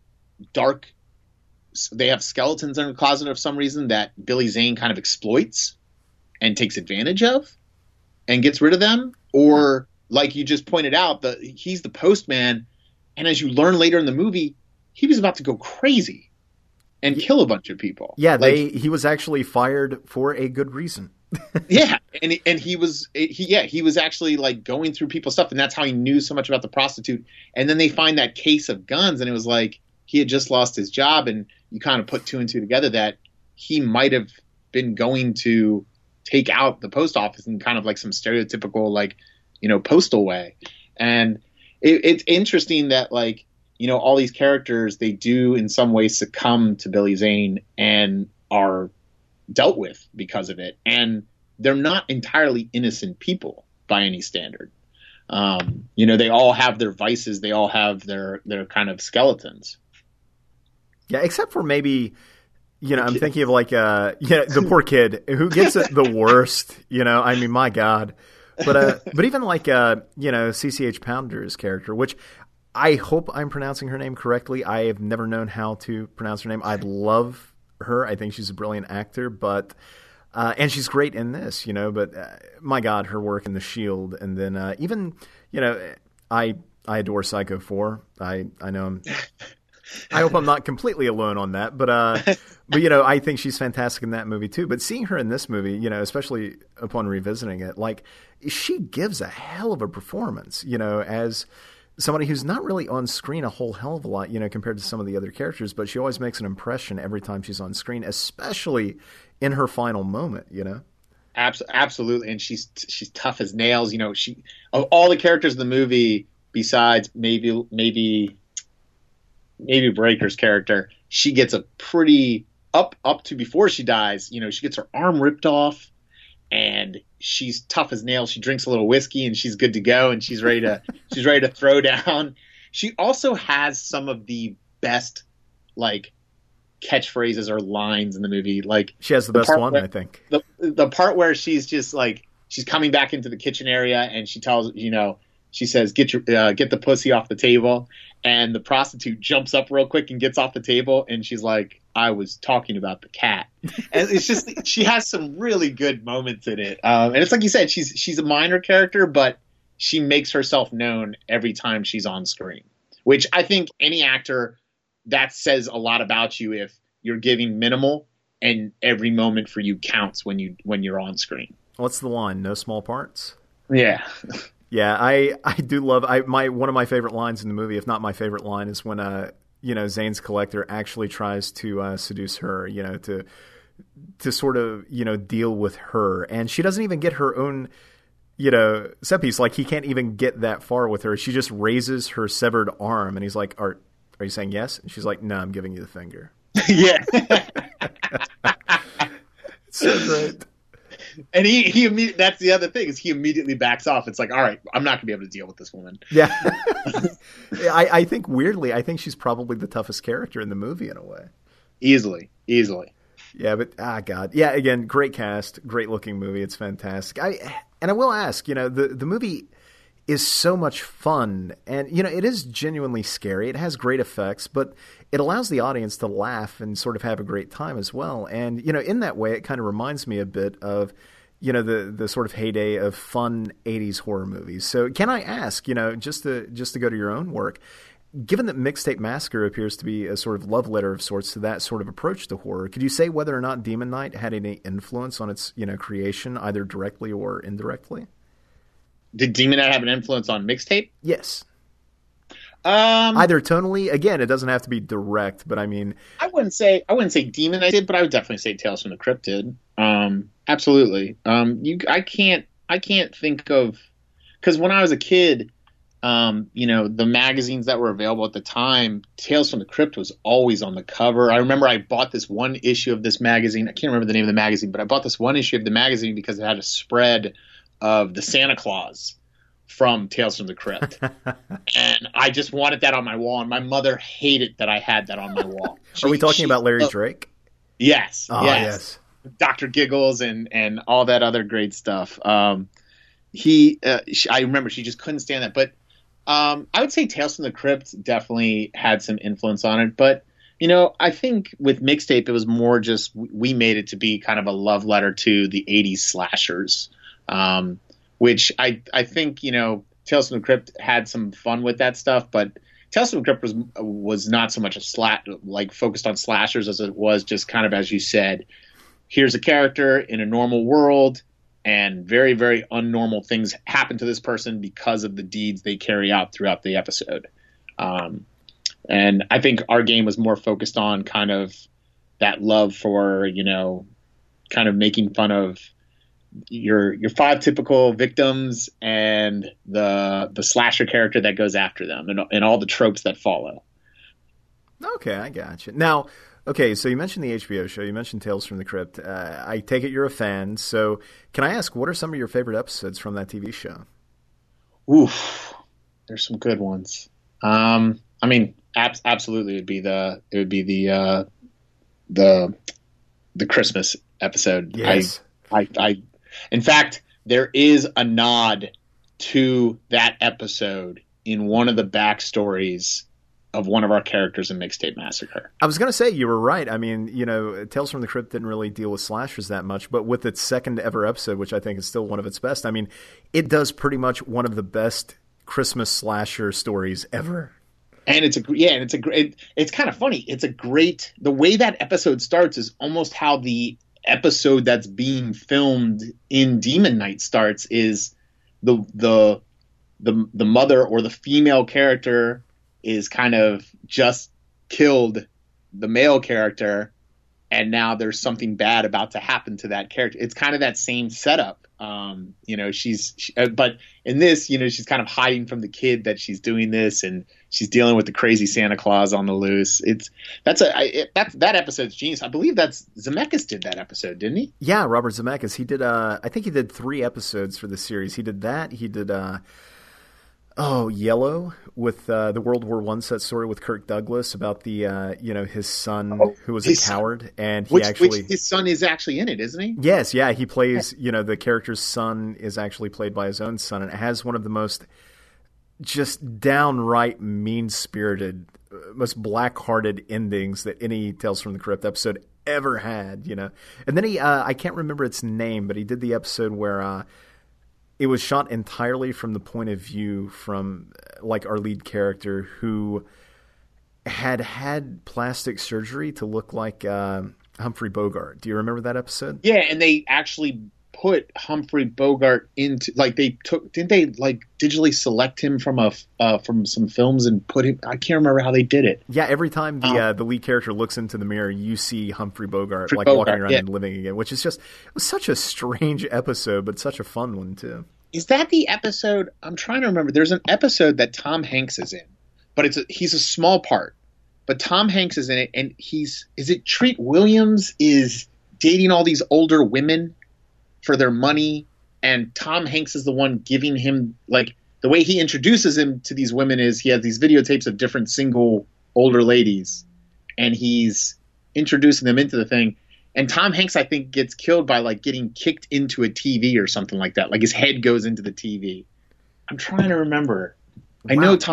they have skeletons in a closet of some reason that Billy Zane kind of exploits and takes advantage of and gets rid of them, or like you just pointed out, he's the postman, and as you learn later in the movie, he was about to go crazy and kill a bunch of people. Yeah, he was actually fired for a good reason. Yeah, and he was actually like going through people's stuff, and that's how he knew so much about the prostitute. And then they find that case of guns, and it was like he had just lost his job, and you kind of put two and two together that he might have been going to take out the post office in kind of like some stereotypical postal way. And it's interesting that all these characters, they do in some way succumb to Billy Zane and are dealt with because of it. And they're not entirely innocent people by any standard. They all have their vices. They all have their kind of skeletons. Yeah, except for maybe, I'm thinking of the poor kid who gets it the worst, my God. But even CCH Pounder's character, which I hope I'm pronouncing her name correctly. I have never known how to pronounce her name. I love her. I think she's a brilliant actor, but and she's great in this, but my God, her work in The Shield. And then even, I adore Psycho 4. I know I hope I'm not completely alone on that, but I think she's fantastic in that movie too. But seeing her in this movie, especially upon revisiting it, she gives a hell of a performance, as somebody who's not really on screen a whole hell of a lot, compared to some of the other characters, but she always makes an impression every time she's on screen, especially in her final moment, Absolutely. And she's tough as nails. She, of all the characters in the movie, besides maybe Breaker's character, she gets a pretty up to before she dies. She gets her arm ripped off, and she's tough as nails. She drinks a little whiskey, and she's good to go, and she's ready to throw down. She also has some of the best catchphrases or lines in the movie. She has the best one, I think. The part where she's just she's coming back into the kitchen area, and she tells she says, get the pussy off the table. And the prostitute jumps up real quick and gets off the table. And she's like, I was talking about the cat. And it's just, she has some really good moments in it. And it's like you said, she's a minor character, but she makes herself known every time she's on screen, which I think any actor, that says a lot about you if you're giving minimal and every moment for you counts when you're on screen. What's the line? No small parts? Yeah. Yeah, I do love one of my favorite lines in the movie, if not my favorite line, is when Zane's collector actually tries to seduce her, to sort of deal with her, and she doesn't even get her own set piece. He can't even get that far with her. She just raises her severed arm, and he's like, "Are you saying yes?" And she's like, "No, I'm giving you the finger." Yeah, it's so great. And he that's the other thing is he immediately backs off. It's like, all right, I'm not gonna be able to deal with this woman. Yeah. I think weirdly, I think she's probably the toughest character in the movie in a way. Easily. Yeah, but God, yeah. Again, great cast, great looking movie. It's fantastic. I will ask, the movie is so much fun, and it is genuinely scary. It has great effects, but it allows the audience to laugh and sort of have a great time as well. And in that way, it kind of reminds me a bit of the sort of heyday of fun 80s horror movies. So can I ask, just to go to your own work, given that Mixtape Massacre appears to be a sort of love letter of sorts to that sort of approach to horror, could you say whether or not Demon Knight had any influence on its creation, either directly or indirectly? Did Demon Knight have an influence on Mixtape? Yes. Either tonally, again, it doesn't have to be direct, but I mean, I wouldn't say Demon Knight did, but I would definitely say Tales from the Crypt did. Absolutely. I can't think of, because when I was a kid, the magazines that were available at the time, Tales from the Crypt was always on the cover. I remember I bought this one issue of this magazine. I can't remember the name of the magazine, but I bought this one issue of the magazine because it had a spread of the Santa Claus from Tales from the Crypt. And I just wanted that on my wall, and my mother hated that I had that on my wall. Are we talking about Larry Drake? Yes. Oh, yes. Dr. Giggles and all that other great stuff. I remember she just couldn't stand that. But I would say Tales from the Crypt definitely had some influence on it. But, I think with Mixtape, it was more just we made it to be kind of a love letter to the 80s slashers. Which I think, Tales from the Crypt had some fun with that stuff, but Tales from the Crypt was not so much focused on slashers as it was just kind of, as you said, here's a character in a normal world and very, very unnormal things happen to this person because of the deeds they carry out throughout the episode. And I think our game was more focused on kind of that love for, kind of making fun of your five typical victims and the slasher character that goes after them and all the tropes that follow. Okay, I gotcha. Now, okay, so you mentioned the HBO show. You mentioned Tales from the Crypt. I take it you're a fan. So can I ask, what are some of your favorite episodes from that TV show? Oof, there's some good ones. Absolutely, it would be the Christmas episode. Yes. In fact, there is a nod to that episode in one of the backstories of one of our characters in Mixtape Massacre. I was going to say, you were right. I mean, Tales from the Crypt didn't really deal with slashers that much, but with its second ever episode, which I think is still one of its best, I mean, it does pretty much one of the best Christmas slasher stories ever. And it's kind of funny. The way that episode starts is almost how the episode that's being filmed in Demon Knight starts. Is the mother or the female character is kind of just killed the male character, and now there's something bad about to happen to that character. It's kind of that same setup. But in this, she's kind of hiding from the kid that she's doing this, and she's dealing with the crazy Santa Claus on the loose. That episode's genius. I believe Zemeckis did that episode, didn't he? Yeah, Robert Zemeckis. He did. I think he did 3 episodes for the series. He did that. He did. Yellow, with the World War I set story with Kirk Douglas about the his son who was a coward, and which his son is actually in it, isn't he? Yes, yeah, he plays the character's son is actually played by his own son, and it has one of the most just downright mean-spirited, most black-hearted endings that any Tales from the Crypt episode ever had. And then he I can't remember its name, but he did the episode where it was shot entirely from the point of view from our lead character who had plastic surgery to look like Humphrey Bogart. Do you remember that episode? Yeah, and they actually put Humphrey Bogart into didn't they digitally select him from some films and put him? I can't remember how they did it. Yeah, every time the lead character looks into the mirror, you see Humphrey Bogart walking around and living again, which is it was such a strange episode, but such a fun one too. Is that the episode? I'm trying to remember. There's an episode that Tom Hanks is in, but he's a small part. But Tom Hanks is in it, and is it Treat Williams is dating all these older women? for their money, and Tom Hanks is the one giving him, like, the way he introduces him to these women is he has these videotapes of different single older ladies, and he's introducing them into the thing. And Tom Hanks, I think, gets killed by, like, getting kicked into a TV or something like that. Like, his head goes into the TV. I'm trying to remember. Wow.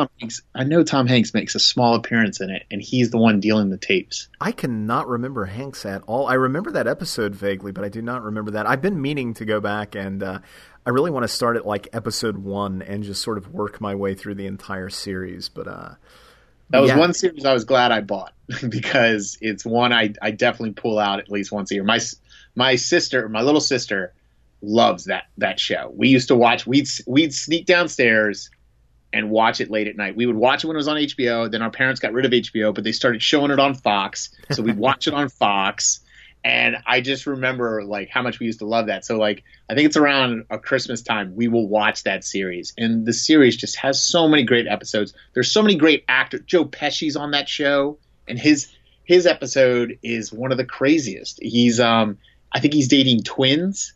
I know Tom Hanks makes a small appearance in it, and he's the one dealing the tapes. I cannot remember Hanks at all. I remember that episode vaguely, but I do not remember that. I've been meaning to go back, and I really want to start at, like, episode 1 and just sort of work my way through the entire series. But that was one series I was glad I bought because it's one I definitely pull out at least once a year. My sister, my little sister, loves that show. We used to watch. We'd sneak downstairs and watch it late at night. We would watch it when it was on HBO. Then our parents got rid of HBO, but they started showing it on Fox. So we'd watch it on Fox. And I just remember, like, how much we used to love that. So, like, I think it's around a Christmas time we will watch that series. And the series just has so many great episodes. There's so many great actors. Joe Pesci's on that show, and his episode is one of the craziest. He's I think he's dating twins,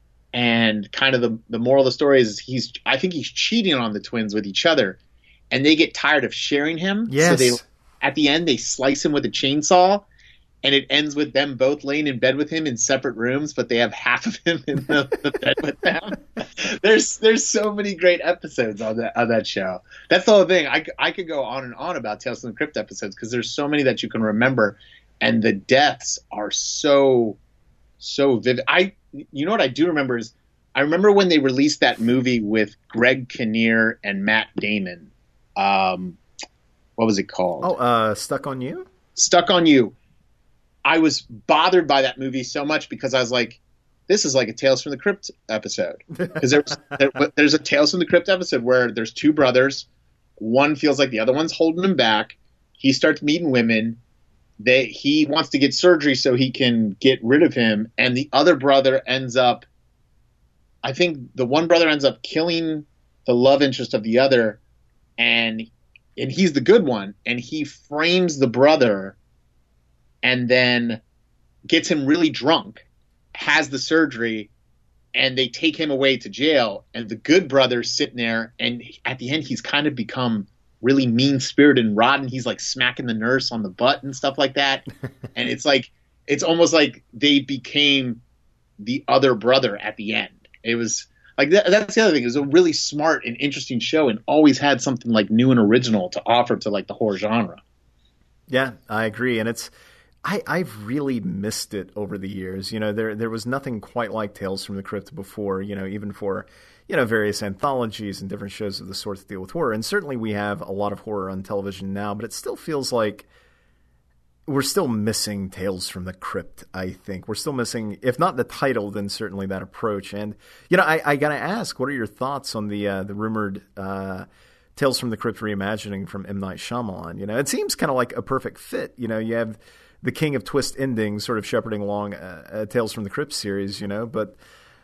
and kind of the moral of the story is I think he's cheating on the twins with each other, and they get tired of sharing him. Yes. So at the end they slice him with a chainsaw. And it ends with them both laying in bed with him in separate rooms, but they have half of him in the bed with them. There's so many great episodes on that show. That's the whole thing. I could go on and on about Tales from the Crypt episodes because there's so many that you can remember, and the deaths are so vivid. You know what I do remember is I remember when they released that movie with Greg Kinnear and Matt Damon. What was it called? Stuck on You? Stuck on You. I was bothered by that movie so much because I was like, this is like a Tales from the Crypt episode. Because there's a Tales from the Crypt episode where there's two brothers. One feels like the other one's holding him back. He starts meeting women. He wants to get surgery so he can get rid of him. And the other brother ends up, I think the one brother ends up killing the love interest of the other. And he's the good one. And he frames the brother and then gets him really drunk, has the surgery, and they take him away to jail. And the good brother's sitting there, and at the end, he's kind of become really mean-spirited and rotten. He's like smacking the nurse on the butt and stuff like that. And it's almost like they became the other brother at the end. It was like that's the other thing. It was a really smart and interesting show, and always had something like new and original to offer to like the horror genre. Yeah, I agree, and I've really missed it over the years. You know, there was nothing quite like Tales from the Crypt before, you know, even for, you know, various anthologies and different shows of the sort that deal with horror. And certainly we have a lot of horror on television now, but it still feels like we're still missing Tales from the Crypt, I think. We're still missing, if not the title, then certainly that approach. And, you know, I got to ask, what are your thoughts on the rumored Tales from the Crypt reimagining from M. Night Shyamalan? You know, it seems kind of like a perfect fit. You know, you have the king of twist endings sort of shepherding along a Tales from the Crypt series, you know, but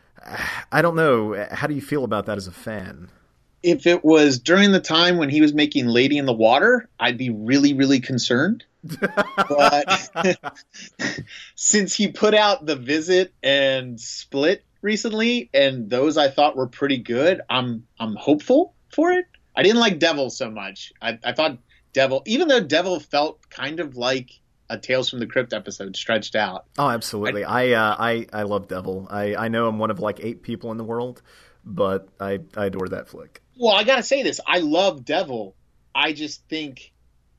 I don't know. How do you feel about that as a fan? If it was during the time when he was making Lady in the Water, I'd be really, really concerned. But since he put out The Visit and Split recently, and those I thought were pretty good, I'm hopeful for it. I didn't like Devil so much. I thought Devil, even though Devil felt kind of like a Tales from the Crypt episode stretched out. Oh, absolutely. I love Devil. I know I'm one of like 8 people in the world, but I adore that flick. Well, I gotta say this. I love Devil. I just think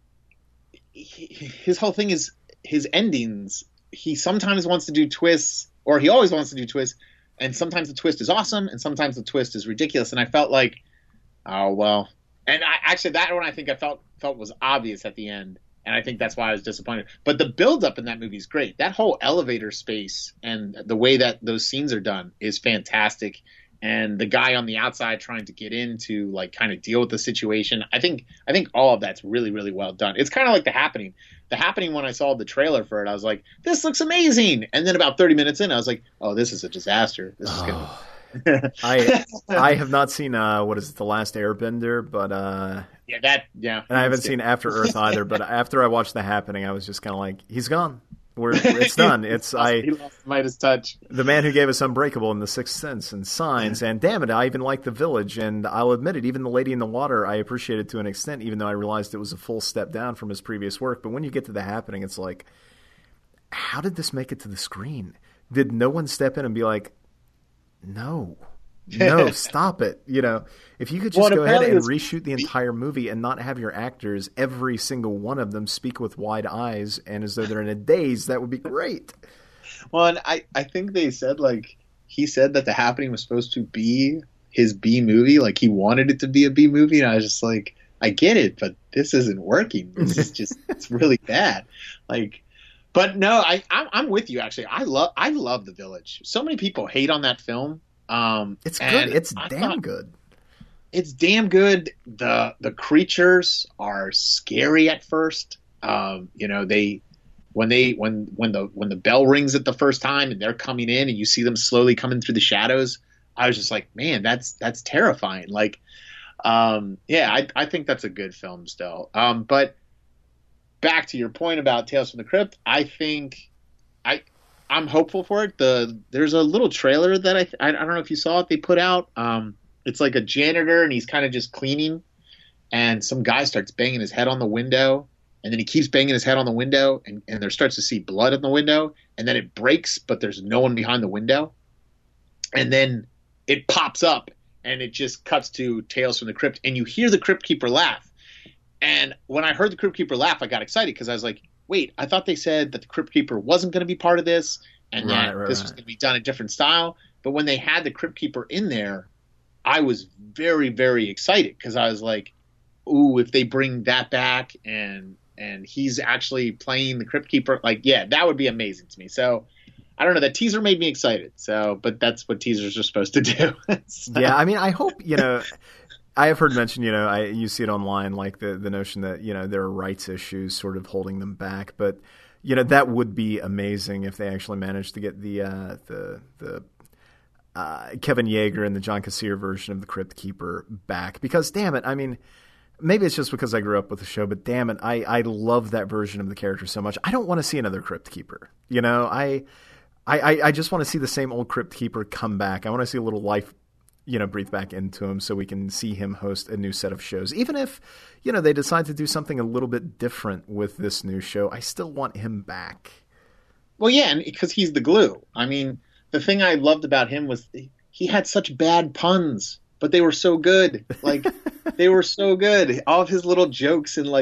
his whole thing is his endings. He sometimes wants to do twists, or he always wants to do twists, and sometimes the twist is awesome, and sometimes the twist is ridiculous. And I felt like, oh well. And that one I think I felt was obvious at the end. And I think that's why I was disappointed. But the build-up in that movie is great. That whole elevator space and the way that those scenes are done is fantastic. And the guy on the outside trying to get in to like kind of deal with the situation, I think all of that's really, really well done. It's kind of like The Happening. The Happening, when I saw the trailer for it, I was like, this looks amazing. And then about 30 minutes in, I was like, oh, this is a disaster. This is going to... I have not seen what is it, The Last Airbender, but yeah, and I haven't seen After Earth either. But after I watched The Happening, I was just kind of like, he's gone. It's done. He lost Midas touch. The man who gave us Unbreakable and The Sixth Sense and Signs, and damn it, I even like The Village, and I'll admit it, even The Lady in the Water I appreciated to an extent, even though I realized it was a full step down from his previous work. But when you get to The Happening, it's like, how did this make it to the screen? Did no one step in and be like, no, stop it? If you could just go ahead and reshoot the entire movie and not have your actors, every single one of them, speak with wide eyes and as though they're in a daze, that would be great. Well, and I think they said, he said that The Happening was supposed to be his B movie. Like, he wanted it to be a B movie. And I was just like, I get it, but this isn't working. This is just, it's really bad. But no, I'm with you, actually. I love The Village. So many people hate on that film. It's good. It's damn good. It's damn good. The creatures are scary at first. When the bell rings at the first time and they're coming in and you see them slowly coming through the shadows, I was just like, man, that's terrifying. I think that's a good film still. But back to your point about Tales from the Crypt, I think I'm hopeful for it. There's a little trailer that I don't know if you saw it. They put out. It's like a janitor and he's kind of just cleaning, and some guy starts banging his head on the window, and then he keeps banging his head on the window, and there starts to see blood in the window, and then it breaks, but there's no one behind the window, and then it pops up, and it just cuts to Tales from the Crypt, and you hear the Crypt Keeper laugh. And when I heard the Crypt Keeper laugh, I got excited because I was like, wait, I thought they said that the Crypt Keeper wasn't going to be part of this and that this was going to be done in a different style. But when they had the Crypt Keeper in there, I was very, very excited because I was like, ooh, if they bring that back and he's actually playing the Crypt Keeper, that would be amazing to me. So I don't know. That teaser made me excited. So, but that's what teasers are supposed to do. So. Yeah, I mean, I hope, I have heard mentioned, you see it online, the notion that, there are rights issues sort of holding them back. But, that would be amazing if they actually managed to get the Kevin Yeager and the John Kassir version of the Crypt Keeper back. Because, damn it, I mean, maybe it's just because I grew up with the show, but damn it, I love that version of the character so much. I don't want to see another Crypt Keeper. I just want to see the same old Crypt Keeper come back. I want to see a little life breathe back into him so we can see him host a new set of shows. Even if, they decide to do something a little bit different with this new show, I still want him back. Well, yeah, and because he's the glue. I mean, the thing I loved about him was he had such bad puns, but they were so good. They were so good. All of his little jokes and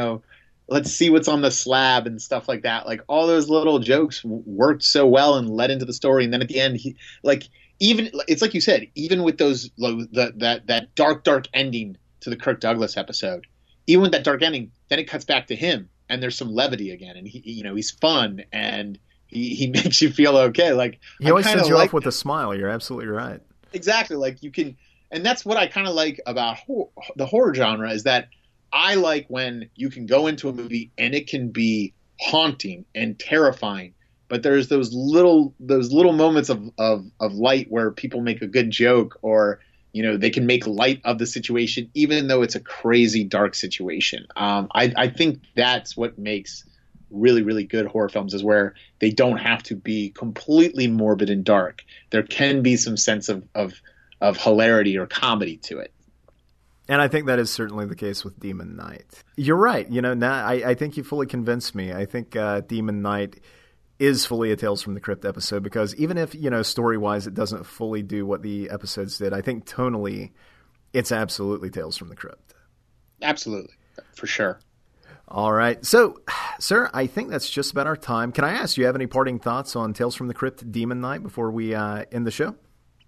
let's see what's on the slab and stuff like that. All those little jokes worked so well and led into the story. And then at the end, even it's like you said, even with those that dark ending to the Kirk Douglas episode, even with that dark ending, then it cuts back to him and there's some levity again, and he's fun and he makes you feel okay. He always sends you off with a smile. You're absolutely right. Exactly. You can, and that's what I kind of like about the horror genre is that I like when you can go into a movie and it can be haunting and terrifying. But there's those little moments of light where people make a good joke or, they can make light of the situation, even though it's a crazy dark situation. I think that's what makes really, really good horror films is where they don't have to be completely morbid and dark. There can be some sense of hilarity or comedy to it. And I think that is certainly the case with Demon Knight. You're right. Now I think you fully convinced me. I think Demon Knight is fully a Tales from the Crypt episode because even if, story-wise it doesn't fully do what the episodes did, I think tonally it's absolutely Tales from the Crypt. Absolutely. For sure. All right. So, sir, I think that's just about our time. Can I ask, do you have any parting thoughts on Tales from the Crypt Demon Knight before we end the show?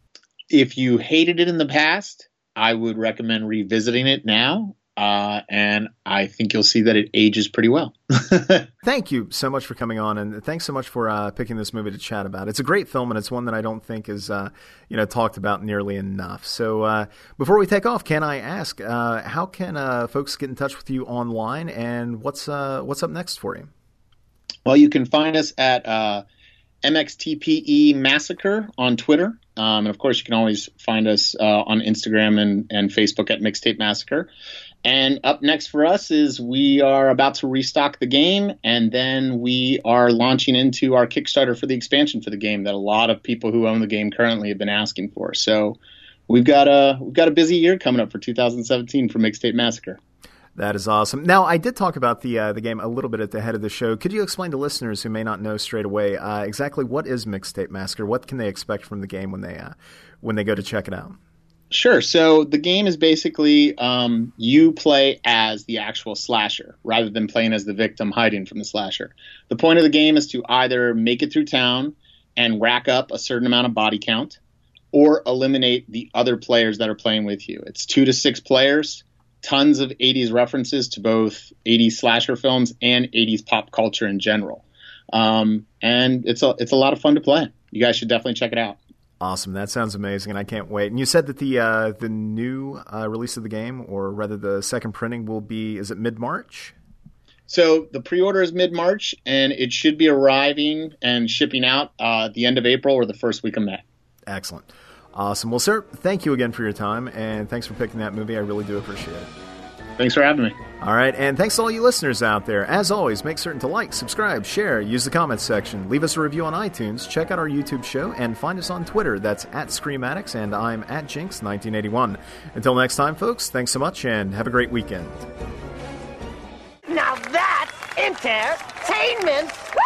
If you hated it in the past, I would recommend revisiting it now. And I think you'll see that it ages pretty well. Thank you so much for coming on, and thanks so much for picking this movie to chat about. It's a great film, and it's one that I don't think is talked about nearly enough. So before we take off, can I ask how can folks get in touch with you online, and what's up next for you? Well, you can find us at MXTPE Massacre on Twitter. And of course, you can always find us on Instagram and Facebook at Mixtape Massacre. And up next for us is we are about to restock the game, and then we are launching into our Kickstarter for the expansion for the game that a lot of people who own the game currently have been asking for. So we've got a busy year coming up for 2017 for Mixtape Massacre. That is awesome. Now, I did talk about the game a little bit at the head of the show. Could you explain to listeners who may not know straight away exactly what is Mixtape Massacre? What can they expect from the game when they go to check it out? Sure. So the game is basically you play as the actual slasher rather than playing as the victim hiding from the slasher. The point of the game is to either make it through town and rack up a certain amount of body count or eliminate the other players that are playing with you. It's 2 to 6 players, tons of 80s references to both 80s slasher films and 80s pop culture in general. And it's a lot of fun to play. You guys should definitely check it out. Awesome. That sounds amazing, and I can't wait. And you said that the new release of the game, or rather the second printing, will be, is it mid-March? So the pre-order is mid-March, and it should be arriving and shipping out the end of April or the first week of May. Excellent. Awesome. Well, sir, thank you again for your time, and thanks for picking that movie. I really do appreciate it. Thanks for having me. All right, and thanks to all you listeners out there. As always, make certain to like, subscribe, share, use the comments section, leave us a review on iTunes, check out our YouTube show, and find us on Twitter. That's @ScreamAddicts, and I'm @Jinx1981. Until next time, folks, thanks so much, and have a great weekend. Now that's entertainment!